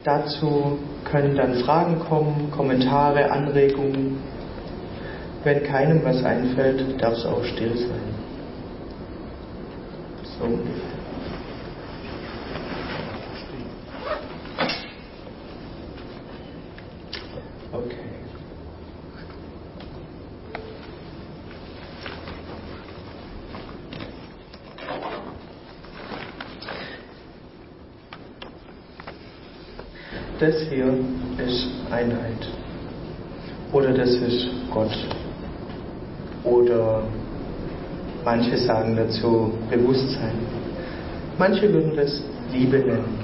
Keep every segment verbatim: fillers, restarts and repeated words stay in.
Dazu können dann Fragen kommen, Kommentare, Anregungen. Wenn keinem was einfällt, darf es auch still sein. So ungefähr. Okay. Das hier ist Einheit. Oder das ist Gott. Oder manche sagen dazu Bewusstsein. Manche würden das Liebe nennen.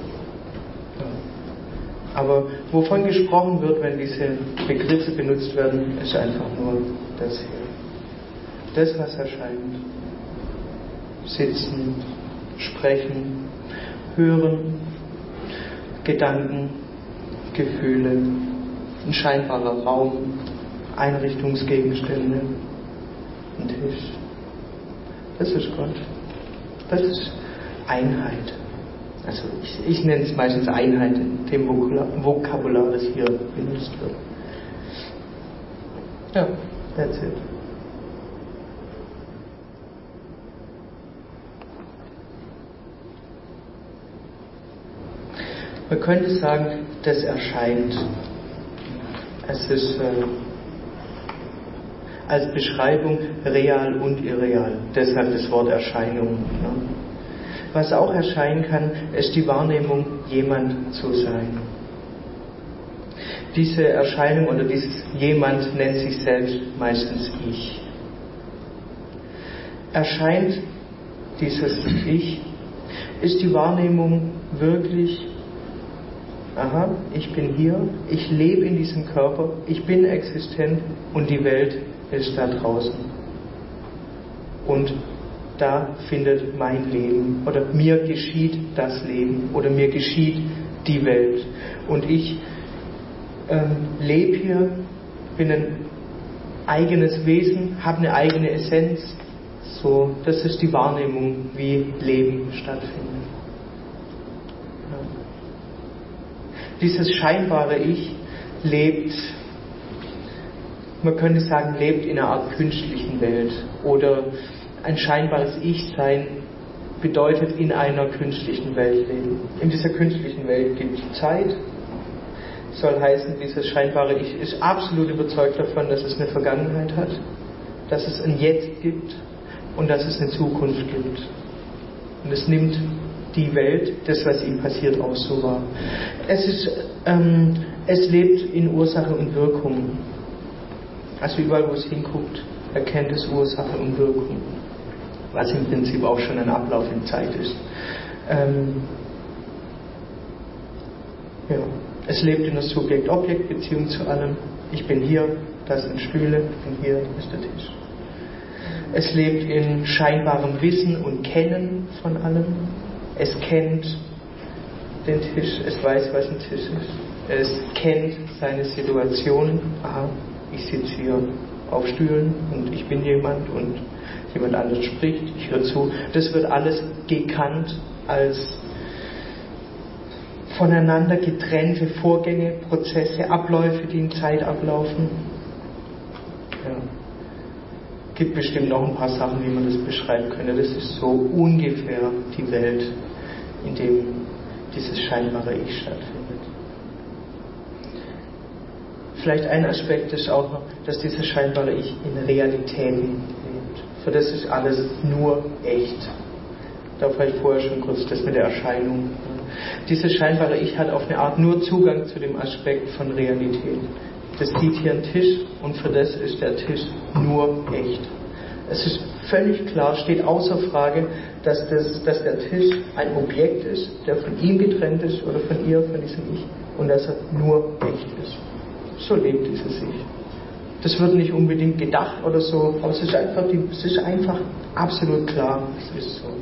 Ja. Aber wovon gesprochen wird, wenn diese Begriffe benutzt werden, ist einfach nur das hier. Das, was erscheint. Sitzen, sprechen, hören, Gedanken, Gefühle, ein scheinbarer Raum, Einrichtungsgegenstände, ein Tisch. Das ist Gott. Das ist Einheit. Also ich, ich nenne es meistens Einheit in dem Vokabular, das hier benutzt wird. Ja, that's it. Man könnte sagen, das erscheint. Es ist äh, als Beschreibung real und irreal. Deshalb das Wort Erscheinung. Ne? Was auch erscheinen kann, ist die Wahrnehmung, jemand zu sein. Diese Erscheinung oder dieses jemand nennt sich selbst meistens Ich. Erscheint dieses Ich, ist die Wahrnehmung wirklich, aha, ich bin hier, ich lebe in diesem Körper, ich bin existent und die Welt ist da draußen. Und da findet mein Leben oder mir geschieht das Leben oder mir geschieht die Welt. Und ich ähm, lebe hier, bin ein eigenes Wesen, habe eine eigene Essenz. So, das ist die Wahrnehmung, wie Leben stattfindet. Ja. Dieses scheinbare Ich lebt, man könnte sagen, lebt in einer Art künstlichen Welt. Oder ein scheinbares Ich-Sein bedeutet in einer künstlichen Welt leben. In dieser künstlichen Welt gibt es Zeit. Soll heißen, dieses scheinbare Ich ist absolut überzeugt davon, dass es eine Vergangenheit hat, dass es ein Jetzt gibt und dass es eine Zukunft gibt. Und es nimmt die Welt, das, was ihm passiert, auch so wahr. Es ist, ähm, es lebt in Ursache und Wirkung. Also überall, wo es hinguckt, erkennt es Ursache und Wirkung. Was im Prinzip auch schon ein Ablauf in Zeit ist. Ähm, ja. Es lebt in der Subjekt-Objekt-Beziehung zu allem. Ich bin hier, das sind Stühle, ich bin hier, das ist der Tisch. Es lebt in scheinbarem Wissen und Kennen von allem. Es kennt den Tisch, es weiß, was ein Tisch ist. Es kennt seine Situation. Aha, ich sitze hier auf Stühlen und ich bin jemand und jemand anderes spricht, ich höre zu. Das wird alles gekannt als voneinander getrennte Vorgänge, Prozesse, Abläufe, die in Zeit ablaufen. Ja. Gibt bestimmt noch ein paar Sachen, wie man das beschreiben könnte. Das ist so ungefähr die Welt, in dem dieses scheinbare Ich stattfindet. Vielleicht ein Aspekt ist auch noch, dass dieses scheinbare Ich in Realitäten lebt. Für das ist alles nur echt. Da war ich vorher schon kurz das mit der Erscheinung. Dieses scheinbare Ich hat auf eine Art nur Zugang zu dem Aspekt von Realität. Das sieht hier einen Tisch und für das ist der Tisch nur echt. Es ist völlig klar, steht außer Frage, dass, das, dass der Tisch ein Objekt ist, der von ihm getrennt ist oder von ihr, von diesem Ich, und dass er nur echt ist. So lebt dieses Ich. Das wird nicht unbedingt gedacht oder so, aber es ist einfach, es ist einfach absolut klar, es ist so.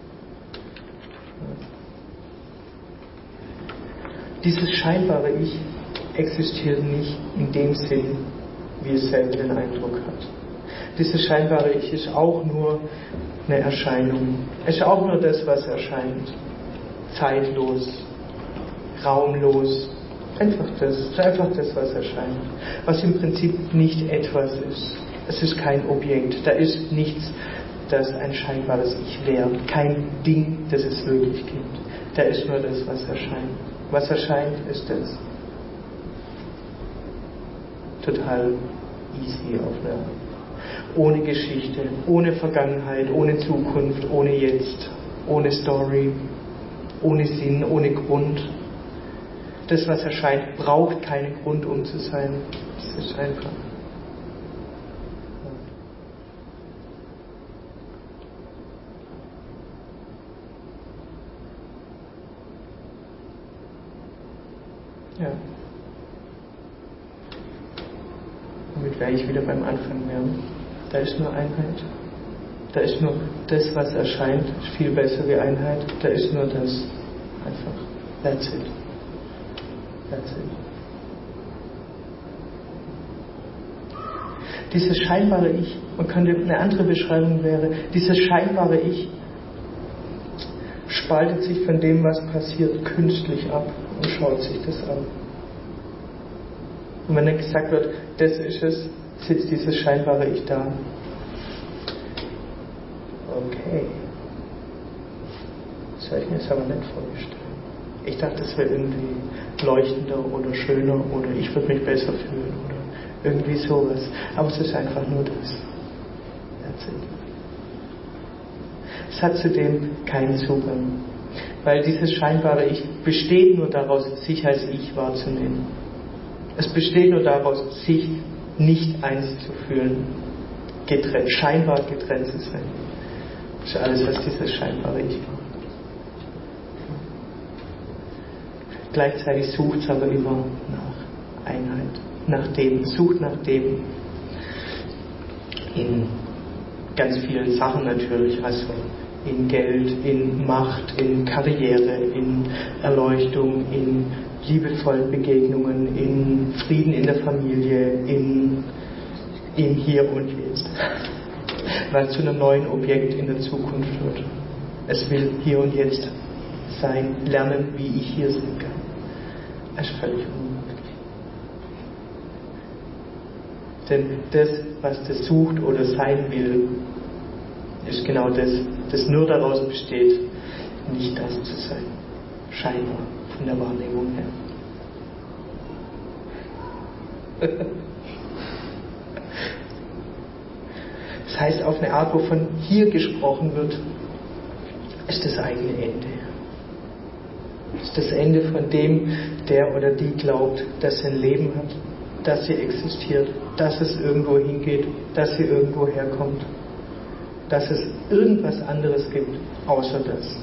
Dieses scheinbare Ich existiert nicht in dem Sinn, wie es selber den Eindruck hat. Dieses scheinbare Ich ist auch nur eine Erscheinung. Es ist auch nur das, was erscheint. Zeitlos, raumlos. Einfach das, einfach das, was erscheint. Was im Prinzip nicht etwas ist. Es ist kein Objekt. Da ist nichts, das ein scheinbares Ich wäre. Kein Ding, das es wirklich gibt. Da ist nur das, was erscheint. Was erscheint, ist das. Total easy auf eine Art. Ohne Geschichte, ohne Vergangenheit, ohne Zukunft, ohne Jetzt, ohne Story, ohne Sinn, ohne Grund. Das, was erscheint, braucht keinen Grund, um zu sein. Es ist einfach. Ja. Damit wäre ich wieder beim Anfang mehr. Da ist nur Einheit. Da ist nur das, was erscheint, viel besser wie Einheit. Da ist nur das. Einfach. That's it. That's it. Dieses scheinbare Ich, man könnte, eine andere Beschreibung wäre, dieses scheinbare Ich spaltet sich von dem, was passiert, künstlich ab und schaut sich das an. Und wenn dann gesagt wird, das ist es, sitzt dieses scheinbare Ich da. Okay. Das habe ich mir jetzt aber nicht vorgestellt. Ich dachte, das wäre irgendwie leuchtender oder schöner oder ich würde mich besser fühlen oder irgendwie sowas. Aber es ist einfach nur das. That's it. Es hat zudem keinen Zugang. Weil dieses scheinbare Ich besteht nur daraus, sich als Ich wahrzunehmen. Es besteht nur daraus, sich nicht eins zu fühlen. Getrennt, scheinbar getrennt zu sein. Das ist alles, was dieses scheinbare Ich macht. Gleichzeitig sucht es aber immer nach Einheit, nach dem, sucht nach dem in ganz vielen Sachen natürlich, also in Geld, in Macht, in Karriere, in Erleuchtung, in liebevollen Begegnungen, in Frieden in der Familie, in, in Hier und Jetzt, weil es zu einem neuen Objekt in der Zukunft wird. Es will Hier und Jetzt sein, lernen, wie ich hier sein kann. Das ist völlig unmöglich. Denn das, was das sucht oder sein will, ist genau das, das nur daraus besteht, nicht das zu sein. Scheinbar, von der Wahrnehmung her. Das heißt, auf eine Art, wovon hier gesprochen wird, ist das eigene Ende. Das ist das Ende von dem, der oder die glaubt, dass sie ein Leben hat, dass sie existiert, dass es irgendwo hingeht, dass sie irgendwo herkommt, dass es irgendwas anderes gibt, außer das.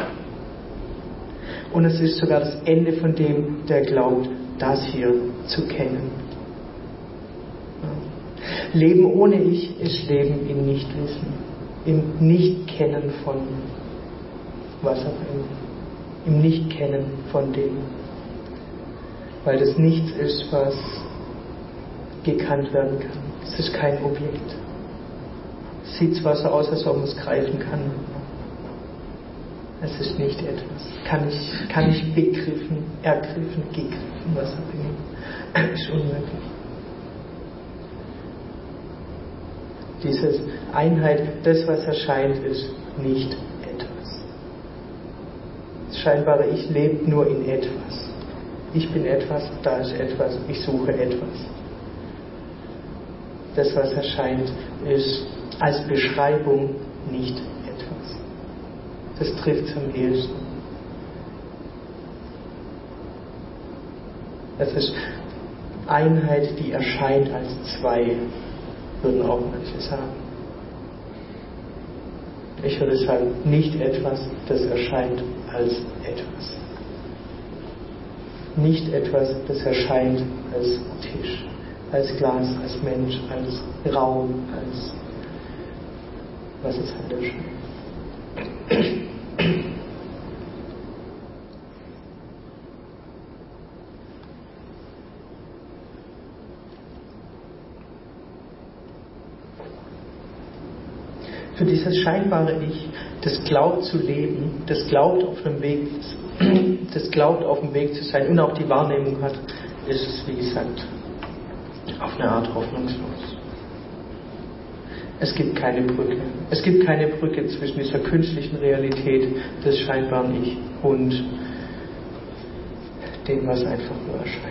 Und es ist sogar das Ende von dem, der glaubt, das hier zu kennen. Leben ohne Ich ist Leben im Nichtwissen, im Nichtkennen von was auch immer, im Nichtkennen von dem. Weil das nichts ist, was gekannt werden kann. Es ist kein Objekt. Es sieht zwar so aus, als ob man es greifen kann. Es ist nicht etwas. Kann ich, kann ich begriffen, ergriffen, gegriffen, was auch immer. Ist unmöglich. Diese Einheit, das was erscheint, ist nicht etwas. Das scheinbare Ich lebt nur in etwas. Ich bin etwas, da ist etwas, ich suche etwas. Das was erscheint, ist als Beschreibung nicht etwas. Das trifft es am ehesten. Es ist Einheit, die erscheint als zwei, würden auch manche sagen. Ich würde sagen, nicht etwas, das erscheint als etwas. Nicht etwas, das erscheint als Tisch, als Glas, als Mensch, als Raum, als was es halt erscheint. Für dieses scheinbare Ich, das glaubt zu leben, das glaubt auf dem Weg, das glaubt auf dem Weg zu sein und auch die Wahrnehmung hat, ist es, wie gesagt, auf eine Art hoffnungslos. Es gibt keine Brücke. Es gibt keine Brücke zwischen dieser künstlichen Realität des scheinbaren Ich und dem, was einfach nur erscheint.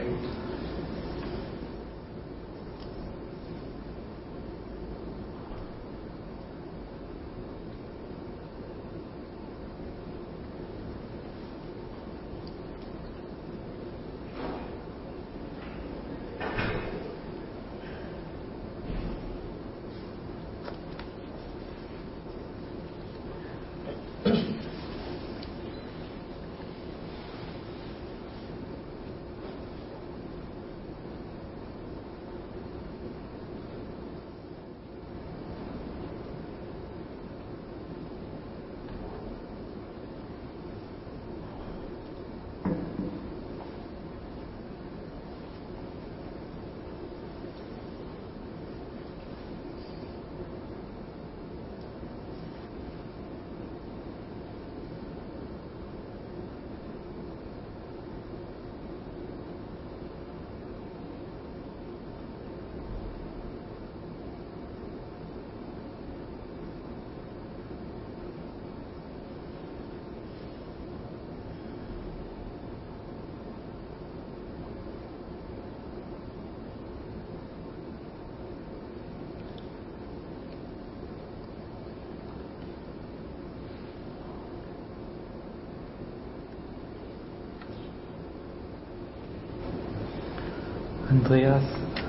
Andreas,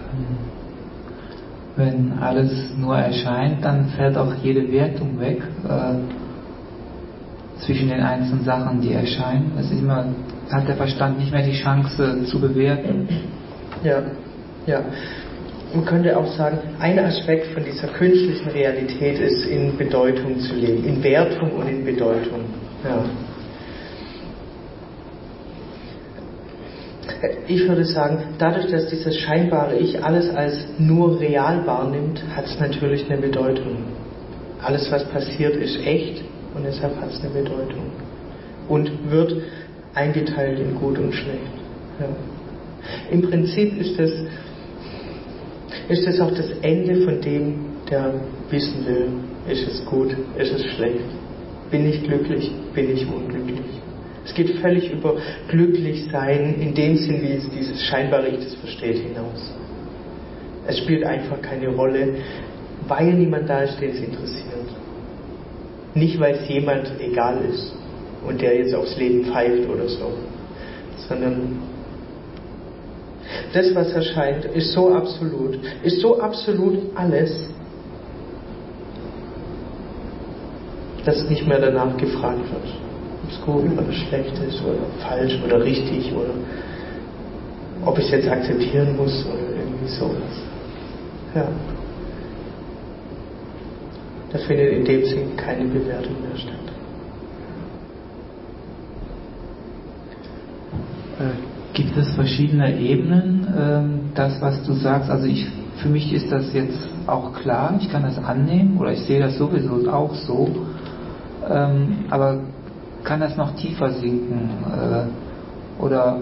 wenn alles nur erscheint, dann fällt auch jede Wertung weg äh, zwischen den einzelnen Sachen, die erscheinen. Es ist immer, hat der Verstand nicht mehr die Chance zu bewerten. Ja, ja. Man könnte auch sagen, ein Aspekt von dieser künstlichen Realität ist, in Bedeutung zu leben, in Wertung und in Bedeutung. Ja. Ich würde sagen, dadurch, dass dieses scheinbare Ich alles als nur real wahrnimmt, hat es natürlich eine Bedeutung. Alles, was passiert, ist echt und deshalb hat es eine Bedeutung. Und wird eingeteilt in gut und schlecht. Ja. Im Prinzip ist das, ist das auch das Ende von dem, der wissen will, ist es gut, ist es schlecht. Bin ich glücklich, bin ich unglücklich. Es geht völlig über Glücklichsein in dem Sinn, wie es dieses scheinbare Ich das versteht, hinaus. Es spielt einfach keine Rolle, weil niemand da ist, den es interessiert. Nicht, weil es jemand egal ist und der jetzt aufs Leben pfeift oder so, sondern das, was erscheint, ist so absolut, ist so absolut alles, dass nicht mehr danach gefragt wird, ob es gut oder schlecht ist oder falsch oder richtig oder ob ich es jetzt akzeptieren muss oder irgendwie sowas. Ja. Da findet in dem Sinn keine Bewertung mehr statt. Gibt es verschiedene Ebenen, ähm, das, was du sagst? Also ich, für mich ist das jetzt auch klar, ich kann das annehmen oder ich sehe das sowieso auch so, ähm, aber kann das noch tiefer sinken? Äh, oder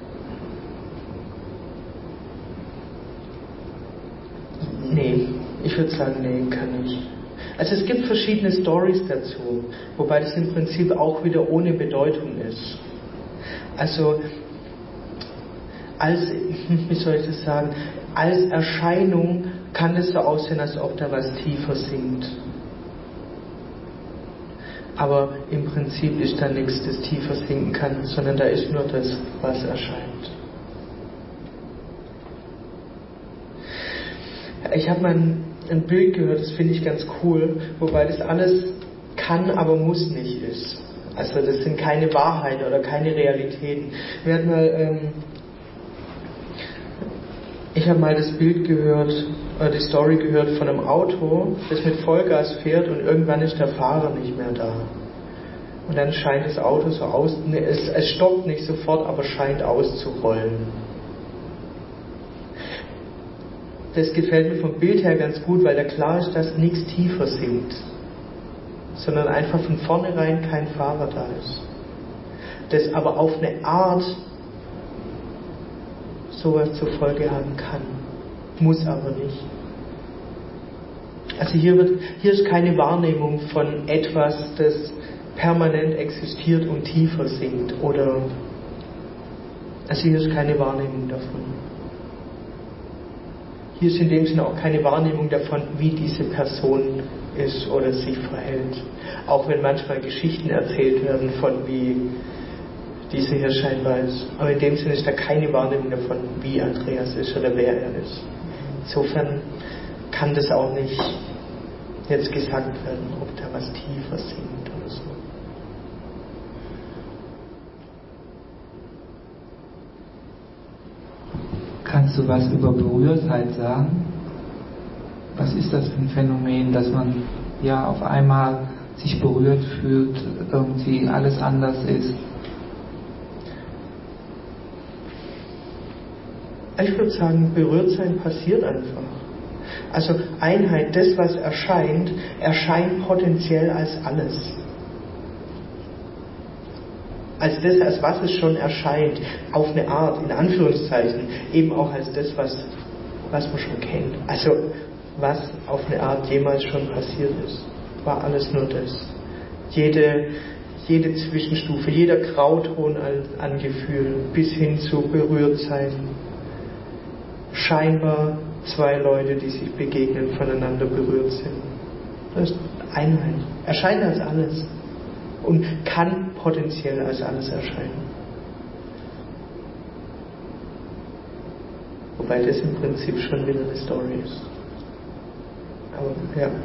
Nee, ich würde sagen, nee, kann nicht. Also es gibt verschiedene Stories dazu, wobei das im Prinzip auch wieder ohne Bedeutung ist. Also als, wie soll ich das sagen, als Erscheinung kann es so aussehen, als ob da was tiefer sinkt. Aber im Prinzip ist da nichts, das tiefer sinken kann, sondern da ist nur das, was erscheint. Ich habe mal ein, ein Bild gehört, das finde ich ganz cool, wobei das alles kann, aber muss nicht ist. Also das sind keine Wahrheiten oder keine Realitäten. Wir hatten mal, ähm, ich habe mal das Bild gehört, oder die Story gehört von einem Auto, das mit Vollgas fährt und irgendwann ist der Fahrer nicht mehr da. Und dann scheint das Auto so aus, ne, es, es stoppt nicht sofort, aber scheint auszurollen. Das gefällt mir vom Bild her ganz gut, weil da klar ist, dass nichts tiefer sinkt. sondern einfach von vornherein kein Fahrer da ist. Das aber auf eine Art sowas zur Folge haben kann, muss aber nicht. Also hier wird, hier ist keine Wahrnehmung von etwas, das permanent existiert und tiefer sinkt, oder, also hier ist keine Wahrnehmung davon. Hier ist in dem Sinne auch keine Wahrnehmung davon, wie diese Person ist oder sich verhält. Auch wenn manchmal Geschichten erzählt werden von wie diese hier scheinbar ist. Aber in dem Sinne ist da keine Wahrnehmung davon, wie Andreas ist oder wer er ist. Insofern kann das auch nicht jetzt gesagt werden, ob da was tiefer singt oder so. Kannst du was über Berührtheit sagen? Was ist das für ein Phänomen, dass man ja auf einmal sich berührt fühlt, irgendwie alles anders ist? Ich würde sagen, Berührtsein passiert einfach. Also Einheit, das was erscheint, erscheint potenziell als alles. Als das, als was es schon erscheint, auf eine Art, in Anführungszeichen, eben auch als das, was, was man schon kennt. Also was auf eine Art jemals schon passiert ist, war alles nur das. Jede, jede Zwischenstufe, jeder Grauton an, an Gefühl, bis hin zu Berührtsein. Scheinbar zwei Leute, die sich begegnen, voneinander berührt sind. Das ist Einheit. Erscheint als alles. Und kann potenziell als alles erscheinen. Wobei das im Prinzip schon wieder eine Story ist. Aber ja.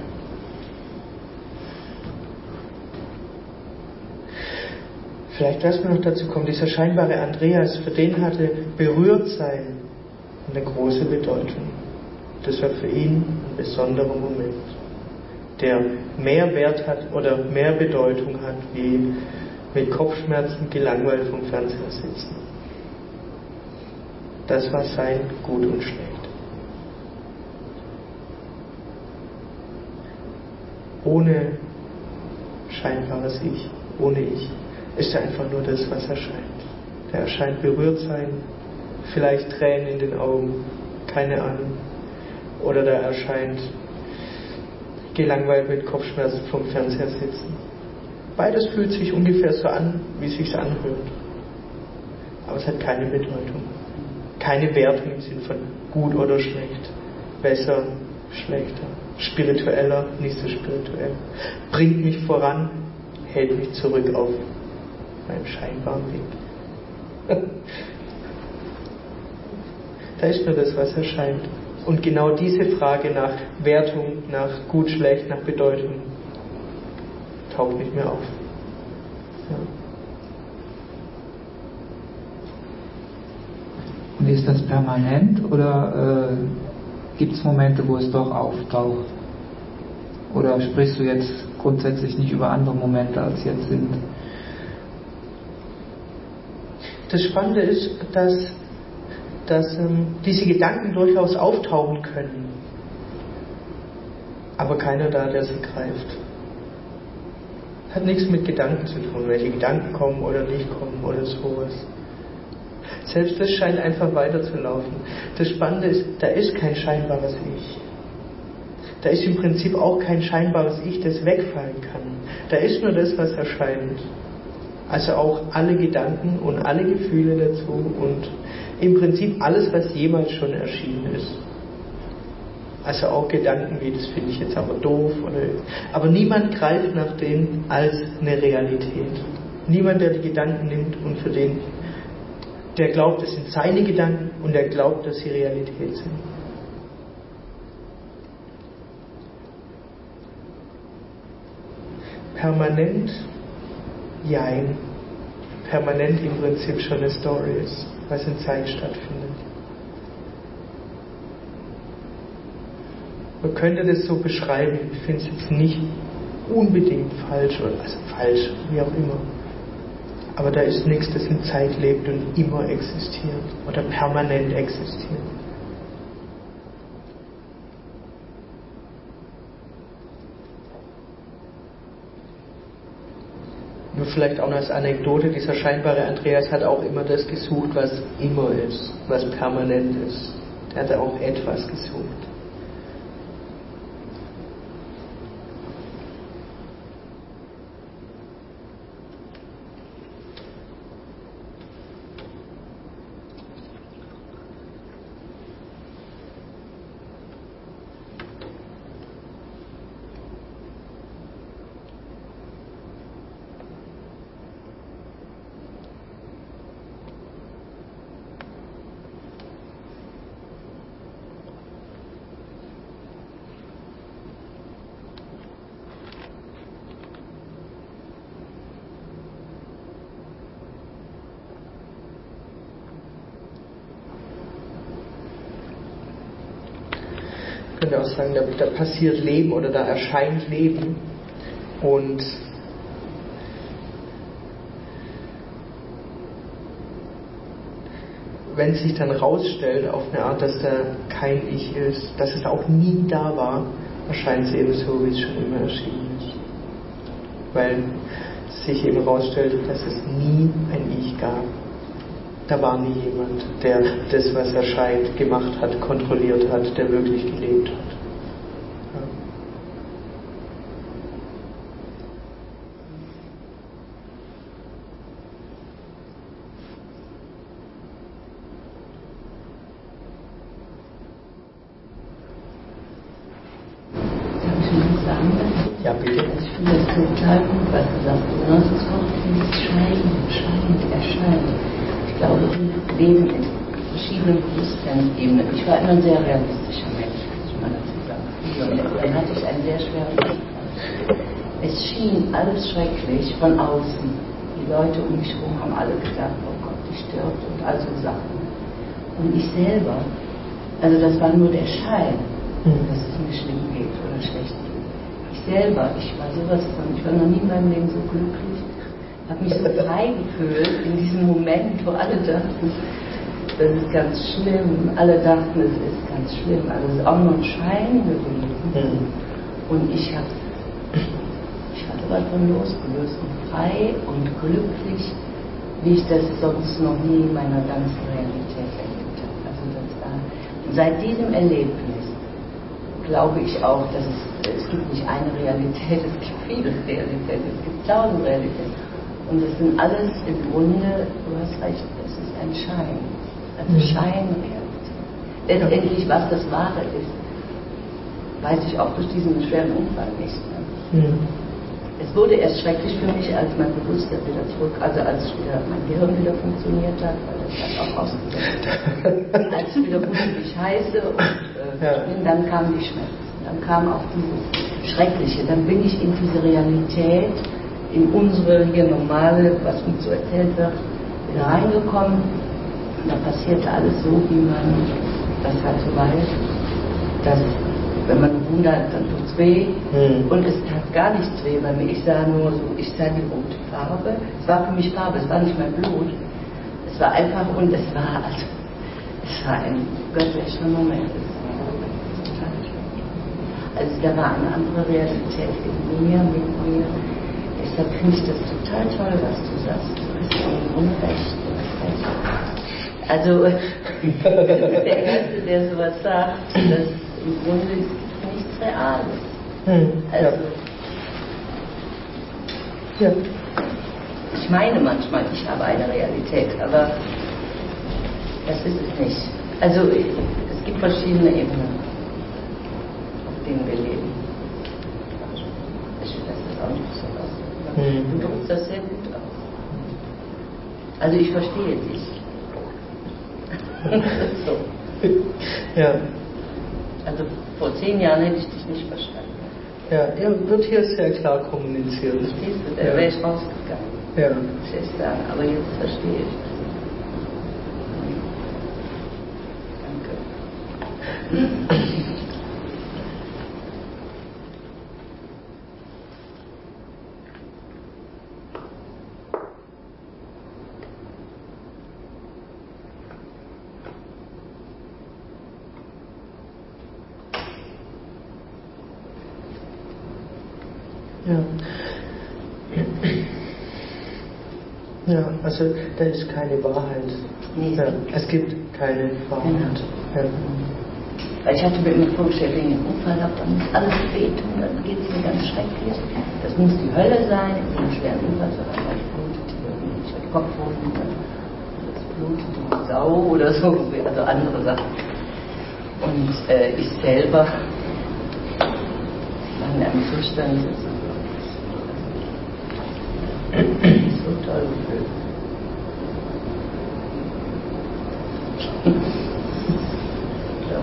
Vielleicht, was mir noch dazu kommt, dieser scheinbare Andreas, für den hatte Berührtsein eine große Bedeutung. Das war für ihn ein besonderer Moment, der mehr Wert hat oder mehr Bedeutung hat, wie mit Kopfschmerzen gelangweilt vom Fernseher sitzen. Das war sein Gut und Schlecht. Ohne scheinbares Ich, ohne Ich, ist er einfach nur das, was erscheint. Der erscheint berührt sein, vielleicht Tränen in den Augen, keine Ahnung. Oder da erscheint gelangweilt mit Kopfschmerzen vom Fernseher sitzen. Beides fühlt sich ungefähr so an, wie es sich anhört. Aber es hat keine Bedeutung. Keine Wertung im Sinn von gut oder schlecht. Besser, schlechter. Spiritueller, nicht so spirituell. Bringt mich voran, hält mich zurück auf meinem scheinbaren Weg. Da ist nur das, was erscheint. Und genau diese Frage nach Wertung, nach gut, schlecht, nach Bedeutung taucht nicht mehr auf. Ja. Und ist das permanent oder äh, gibt es Momente, wo es doch auftaucht? Oder sprichst du jetzt grundsätzlich nicht über andere Momente, als jetzt sind? Das Spannende ist, dass dass ähm, diese Gedanken durchaus auftauchen können, aber keiner da, der sie greift. Hat nichts mit Gedanken zu tun, welche Gedanken kommen oder nicht kommen oder sowas. Selbst das scheint einfach weiterzulaufen. Das Spannende ist, da ist kein scheinbares Ich. Da ist im Prinzip auch kein scheinbares Ich, das wegfallen kann. Da ist nur das, was erscheint. Also auch alle Gedanken und alle Gefühle dazu und im Prinzip alles, was jemals schon erschienen ist. Also auch Gedanken wie, das finde ich jetzt aber doof. Oder, aber niemand greift nach denen als eine Realität. Niemand, der die Gedanken nimmt und für den, der glaubt, es sind seine Gedanken und der glaubt, dass sie Realität sind. Permanent, jein. Permanent im Prinzip schon eine Story ist, was in Zeit stattfindet. Man könnte das so beschreiben, ich finde es jetzt nicht unbedingt falsch, oder also falsch, wie auch immer. Aber da ist nichts, das in Zeit lebt und immer existiert oder permanent existiert. Nur vielleicht auch noch als Anekdote, dieser scheinbare Andreas hat auch immer das gesucht, was immer ist, was permanent ist. Der hatte auch etwas gesucht. Ich könnte auch sagen, da, da passiert Leben oder da erscheint Leben und wenn sich dann rausstellt auf eine Art, dass da kein Ich ist, dass es auch nie da war, erscheint es eben so, wie es schon immer erschienen ist. Weil sich eben rausstellt, dass es nie ein Ich gab. Da war nie jemand, der das, was erscheint, gemacht hat, kontrolliert hat, der wirklich gelebt hat. Ja. Darf ich schon was sagen dazu? Ja, bitte. Ich finde das total gut, was du sagst. Besonders das Wort dieses Schein, scheinend, erscheint. Ich glaube, wir leben in verschiedenen Bewusstseinsebenen. Ich war immer ein sehr realistischer Mensch, muss ich mal dazu sagen. Dann hatte ich einen sehr schweren Unfall. Es schien alles schrecklich von außen. Die Leute um mich herum haben alle gedacht, oh Gott, die stirbt und all so Sachen. Und ich selber, also das war nur der Schein, dass es mir schlimm geht oder schlecht geht. Ich selber, ich war sowas von, ich war noch nie in meinem Leben so glücklich, habe mich so frei gefühlt in diesem Moment, wo alle dachten, das ist ganz schlimm, alle dachten, es ist ganz schlimm, also es ist auch nur ein Schein gewesen. Und ich habe ich war sowas von losgelöst und frei und glücklich, wie ich das sonst noch nie in meiner ganzen Realität erlebt habe. Also das war, und seit diesem Erlebnis glaube ich auch, dass es, es gibt nicht eine Realität, es gibt viele Realitäten, es gibt tausend Realitäten. Und es sind alles im Grunde, du hast recht, es ist ein Schein, also Scheinrealität. Letztendlich, was das Wahre ist, weiß ich auch durch diesen schweren Unfall nicht. Ne? Mhm. Es wurde erst schrecklich für mich, als mein Bewusstsein wieder zurück, also als wieder mein Gehirn wieder funktioniert hat, weil das hat auch ausgesetzt. Als ich wieder wusste, wie ich heiße und äh, ja. bin, dann kamen die Schmerzen. Dann kam auch dieses Schreckliche. Dann bin ich in diese Realität, in unsere hier normale, was uns so erzählt wird, wieder reingekommen. Und da passierte alles so, wie man das halt so weiß, dass wenn man wundert, dann tut es weh. Mhm. Und es tat gar nichts weh bei mir. Ich sah nur so, ich sah die rote Farbe. Es war für mich Farbe, es war nicht mein Blut. Es war einfach, und es war, also, es war ein göttlicher Moment. Es war total schön. Also da war eine andere Realität in mir, mit mir. Deshalb finde ich das total toll, was du sagst. Du hast im Grunde recht. Du hast recht. Also, der Erste, der sowas sagt, dass im Grunde ist nichts Reales. Hm, also, ja. Ich meine manchmal, ich habe eine Realität, aber das ist es nicht. Also, es gibt verschiedene Ebenen, auf denen wir leben. Ich weiß das auch nicht so aus. Hm. Du drückst das sehr gut aus. Also, ich verstehe dich. So. Ja. Also vor zehn Jahren hätte ich dich nicht verstanden. Ja, ja, wird hier sehr klar kommuniziert. Verstehst du? Da ja. wäre ich rausgegangen. Ja. Muss ich sagen. Aber jetzt verstehe ich das. Danke. Ja. Ja, also da ist keine Wahrheit. Nee, ja, es gibt keine Wahrheit. Genau. Ja. Weil ich hatte mir immer vorgestellt, wenn ich einen Unfall habe, dann muss alles wehtun, dann geht es mir ganz schrecklich. Das muss die Hölle sein, ich bin einen schweren Unfall zu haben, weil ich blutete irgendwie, ich hatte Kopfwunden, das blutete die Sau oder so, also andere Sachen. Und äh, ich selber war in einem Zustand, das ist so toll gefühlt. Ja.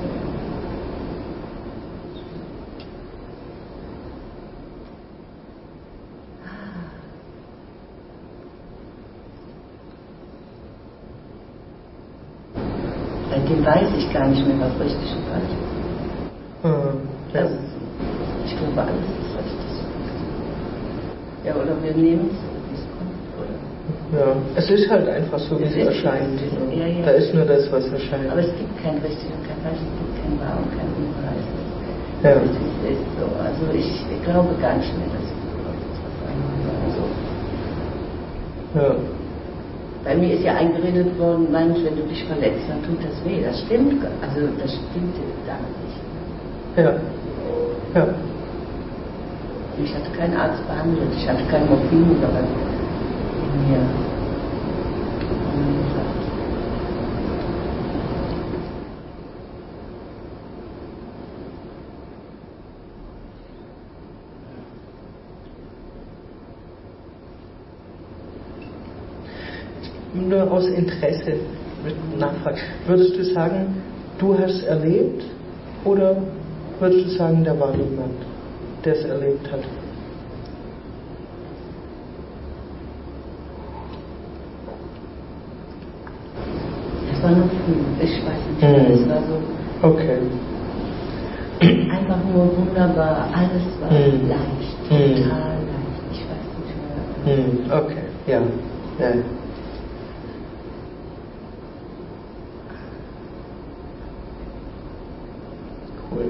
Seitdem weiß ich gar nicht mehr, was richtig und falsch ist. Mhm. Ja. Also, ich glaube, alles ist richtig. Ja, oder wir nehmen es, wie es kommt, oder? Ja, es ist halt einfach so, wie es, es erscheint. Ist, ja, ja. Da ist nur das, was erscheint. Aber es gibt kein richtig und kein falsch, es gibt kein wahr und kein unwahr. Ja. Es ist, ist so. Also ich, ich glaube gar nicht mehr, dass ich was sagen soll. Ja. Bei mir ist ja eingeredet worden, Mensch, wenn du dich verletzt, dann tut das weh. Das stimmt, also das stimmt damit nicht. Ja. Ja. Ich hatte keinen Arzt behandelt, ich hatte kein Morphin oder was in mir. Nur aus Interesse mit Nachfrage. Würdest du sagen, du hast es erlebt, oder würdest du sagen, da war niemand, der es erlebt hat? Es war noch früh, ich weiß nicht mehr, mm. es war so okay. einfach nur wunderbar, alles war mm. leicht, total mm. leicht, ich weiß nicht mehr. Mm. Okay, ja. ja. Cool.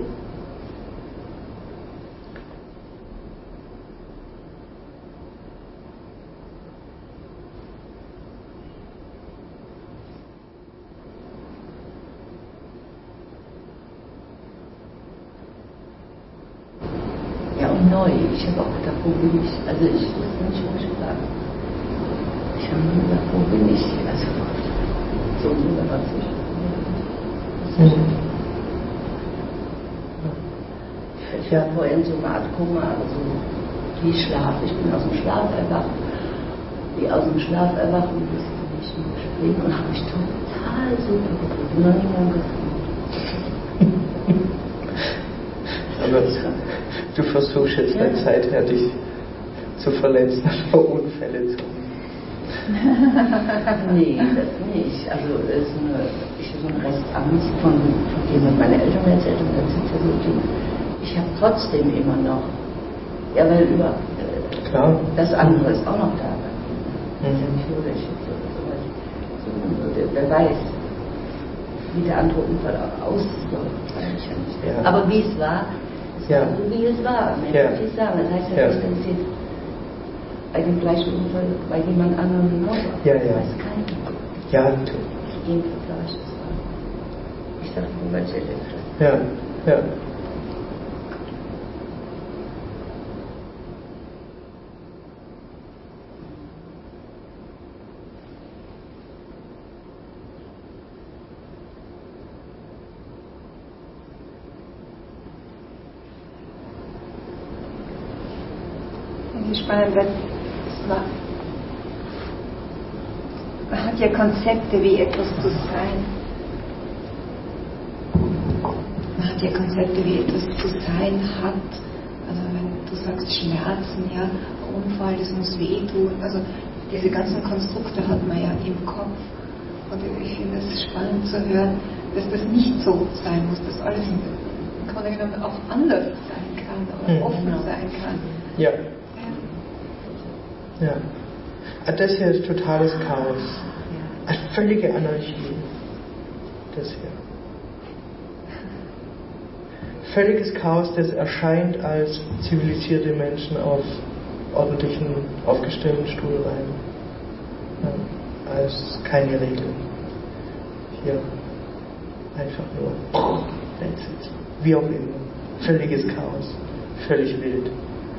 Ja, und neu. Ich habe auch gedacht, wo bin ich? Also ich wusste nicht, wo ich war. Ich habe mir gedacht, wo bin ich? Also so wunderbar zwischen. Mhm. Ich war vorhin so eine Art Koma, also wie Schlaf. Ich bin aus dem Schlaf erwacht, wie aus dem Schlaf erwacht und wusste nicht mehr springen und habe mich total super gefühlt. Bin noch niemand gefühlt. Aber du versuchst jetzt bei Zeit her, dich zu verletzen oder Unfälle zu haben. Nee, das nicht. Also es ist eine, ich habe so eine Restangst von, von dem, was meine Eltern erzählt haben. Das ist ja so die, ich habe trotzdem immer noch, ja, weil über äh, Klar. Das andere ist auch noch da. Das ist ja nicht nur, dass ich jetzt so, so, so, so, wer weiß, wie der andere Unfall aussieht, weiß ich ja nicht. Ja. Aber wie es war, es ja. war so, wie es war. Mehr ja. kann ich sagen. Das heißt ja, ja. nicht, dass es jetzt bei dem gleichen Unfall bei jemand anderem genauso war. Ja, ja. Weiß keiner. Ja, Jedenfalls gleich, das war. Ich sag, wo man sich erlebt hat. Ja, ja. Spannend, weil man, man hat ja Konzepte, wie etwas zu sein. Man hat ja Konzepte, wie etwas zu sein hat. Also wenn du sagst Schmerzen, ja, Unfall, das muss wehtun. Also diese ganzen Konstrukte hat man ja im Kopf. Und ich finde es spannend zu hören, dass das nicht so sein muss, dass alles im Grunde genommen auch anders sein kann oder hm. offen sein kann. Ja. Ja. Das hier ist totales Chaos. Eine völlige Anarchie. Das hier. Völliges Chaos, das erscheint als zivilisierte Menschen auf ordentlichen, aufgestellten Stuhlreihen. Ja, es ist keine Regel. Hier einfach nur that's it. Wie auch immer. Völliges Chaos. Völlig wild.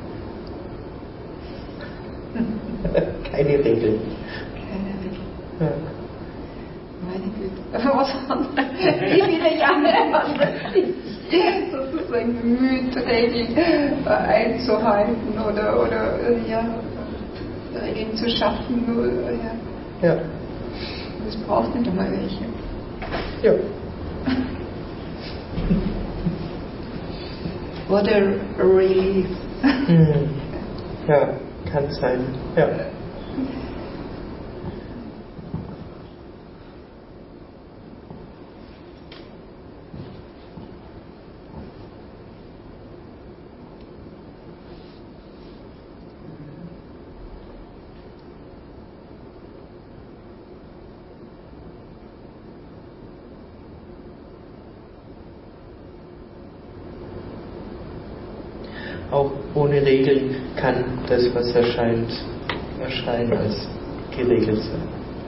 Keine Regel. Keine Regel. Ja. Meine Güte. Was anderes. Wie viele Jahre hat man sich sozusagen bemüht, Regeln äh, einzuhalten oder, oder äh, ja, Regeln zu schaffen. Nur, äh, ja. Ja. Es braucht nicht einmal welche. Ja. What a relief. Hm. Ja, kann sein. Ja. Auch ohne Regeln kann das, was erscheint, erscheinen als geregelt sein.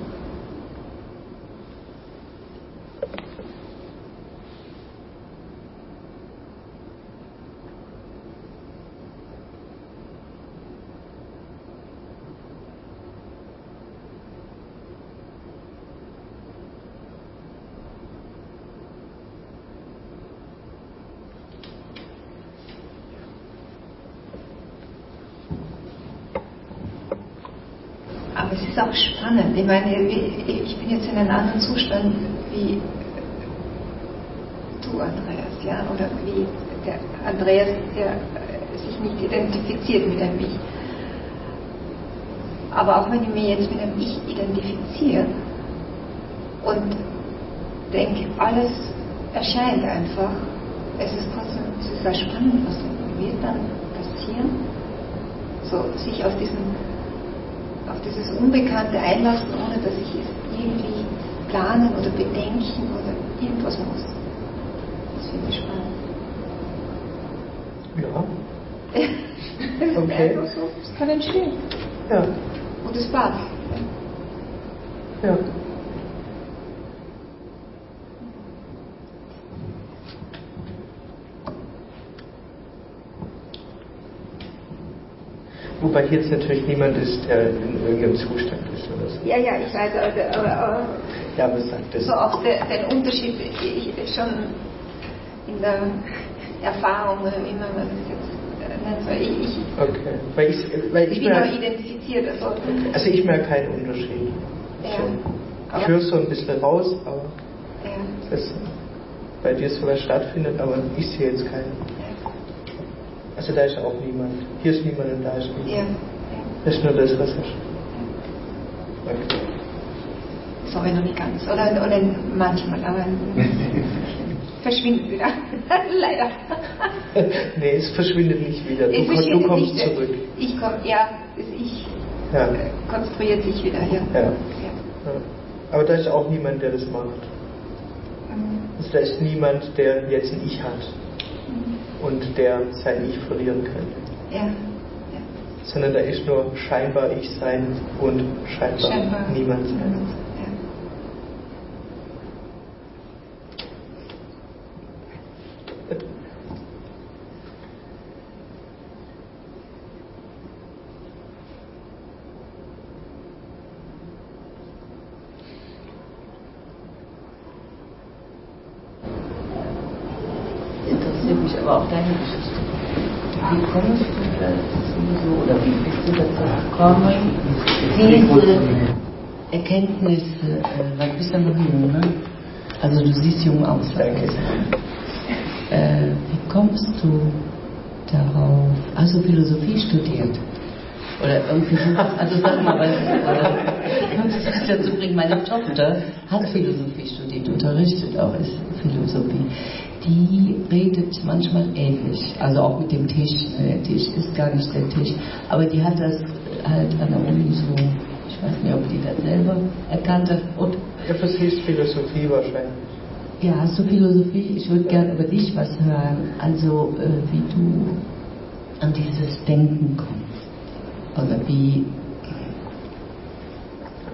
Aber es ist auch spannend. Ich meine, ich bin jetzt in einem anderen Zustand wie du, Andreas, ja, oder wie der Andreas, der sich nicht identifiziert mit einem Ich. Aber auch wenn ich mich jetzt mit einem Ich identifiziere und denke, alles erscheint einfach, es ist trotzdem, es ist sehr spannend, was wird dann passieren, so sich auf diesen auf dieses Unbekannte einlassen, ohne dass ich es irgendwie planen oder bedenken oder irgendwas muss. Das finde ich spannend. Ja. Es Okay. ist einfach so, es kann entstehen. Ja. Und es passt. Ja. Wobei hier jetzt natürlich niemand ist, der in irgendeinem Zustand ist oder so. Ja, ja, ich weiß, aber, aber, aber Ja, aber sagt das. so auch der, den Unterschied ich, ich schon in der Erfahrung, wie immer man das jetzt nennt, weil ich, ich, Okay. Weil ich, weil ich, ich bin merke, auch identifiziert. Also, okay. Also ich merke keinen Unterschied. ja, So. Ich höre so ein bisschen raus, aber ja, das bei dir sowas stattfindet, aber ich sehe jetzt keinen. ja, Also da ist auch niemand. Hier ist niemand und da ist niemand. ja, ja. Das ist nur das, was ist. Okay. Sorry, noch nicht ganz. Oder, oder manchmal, aber verschwindet wieder. Leider. Nee, es verschwindet nicht wieder. Du, Es komm, verschwindet du kommst nicht, zurück. Ich komme, ja, das Ich Ja. äh, konstruiert sich wieder, ja. Ja. Ja. Ja. Aber da ist auch niemand, der das macht. Mhm. Also da ist niemand, der jetzt ein Ich hat Mhm. und der sein Ich verlieren könnte. Ja. Ja. Sondern da ist nur scheinbar Ich sein und scheinbar, Scheinbar niemand sein. niemand, ja. Interessiert mich aber auch deine Geschichte. Wie kommst du dazu, oder wie bist du dazu gekommen, diese Erkenntnisse, äh, weil du bist ja noch jung, ne? Also du siehst jung aus. Danke. Äh, wie kommst du darauf? Hast du Philosophie studiert? Oder irgendwie sowas? Also sag mal, was, äh, kannst du mich dazu bringen? Meine Tochter hat Philosophie studiert, unterrichtet auch ist Philosophie. Die redet manchmal ähnlich, also auch mit dem Tisch. Der Tisch ist gar nicht der Tisch, aber die hat das halt an der Uni so, ich weiß nicht, ob die das selber erkannt hat. Und Ja, du siehst Philosophie wahrscheinlich. ja, hast du Philosophie? Ich würde gerne über dich was hören, also äh, wie du an dieses Denken kommst. Oder wie...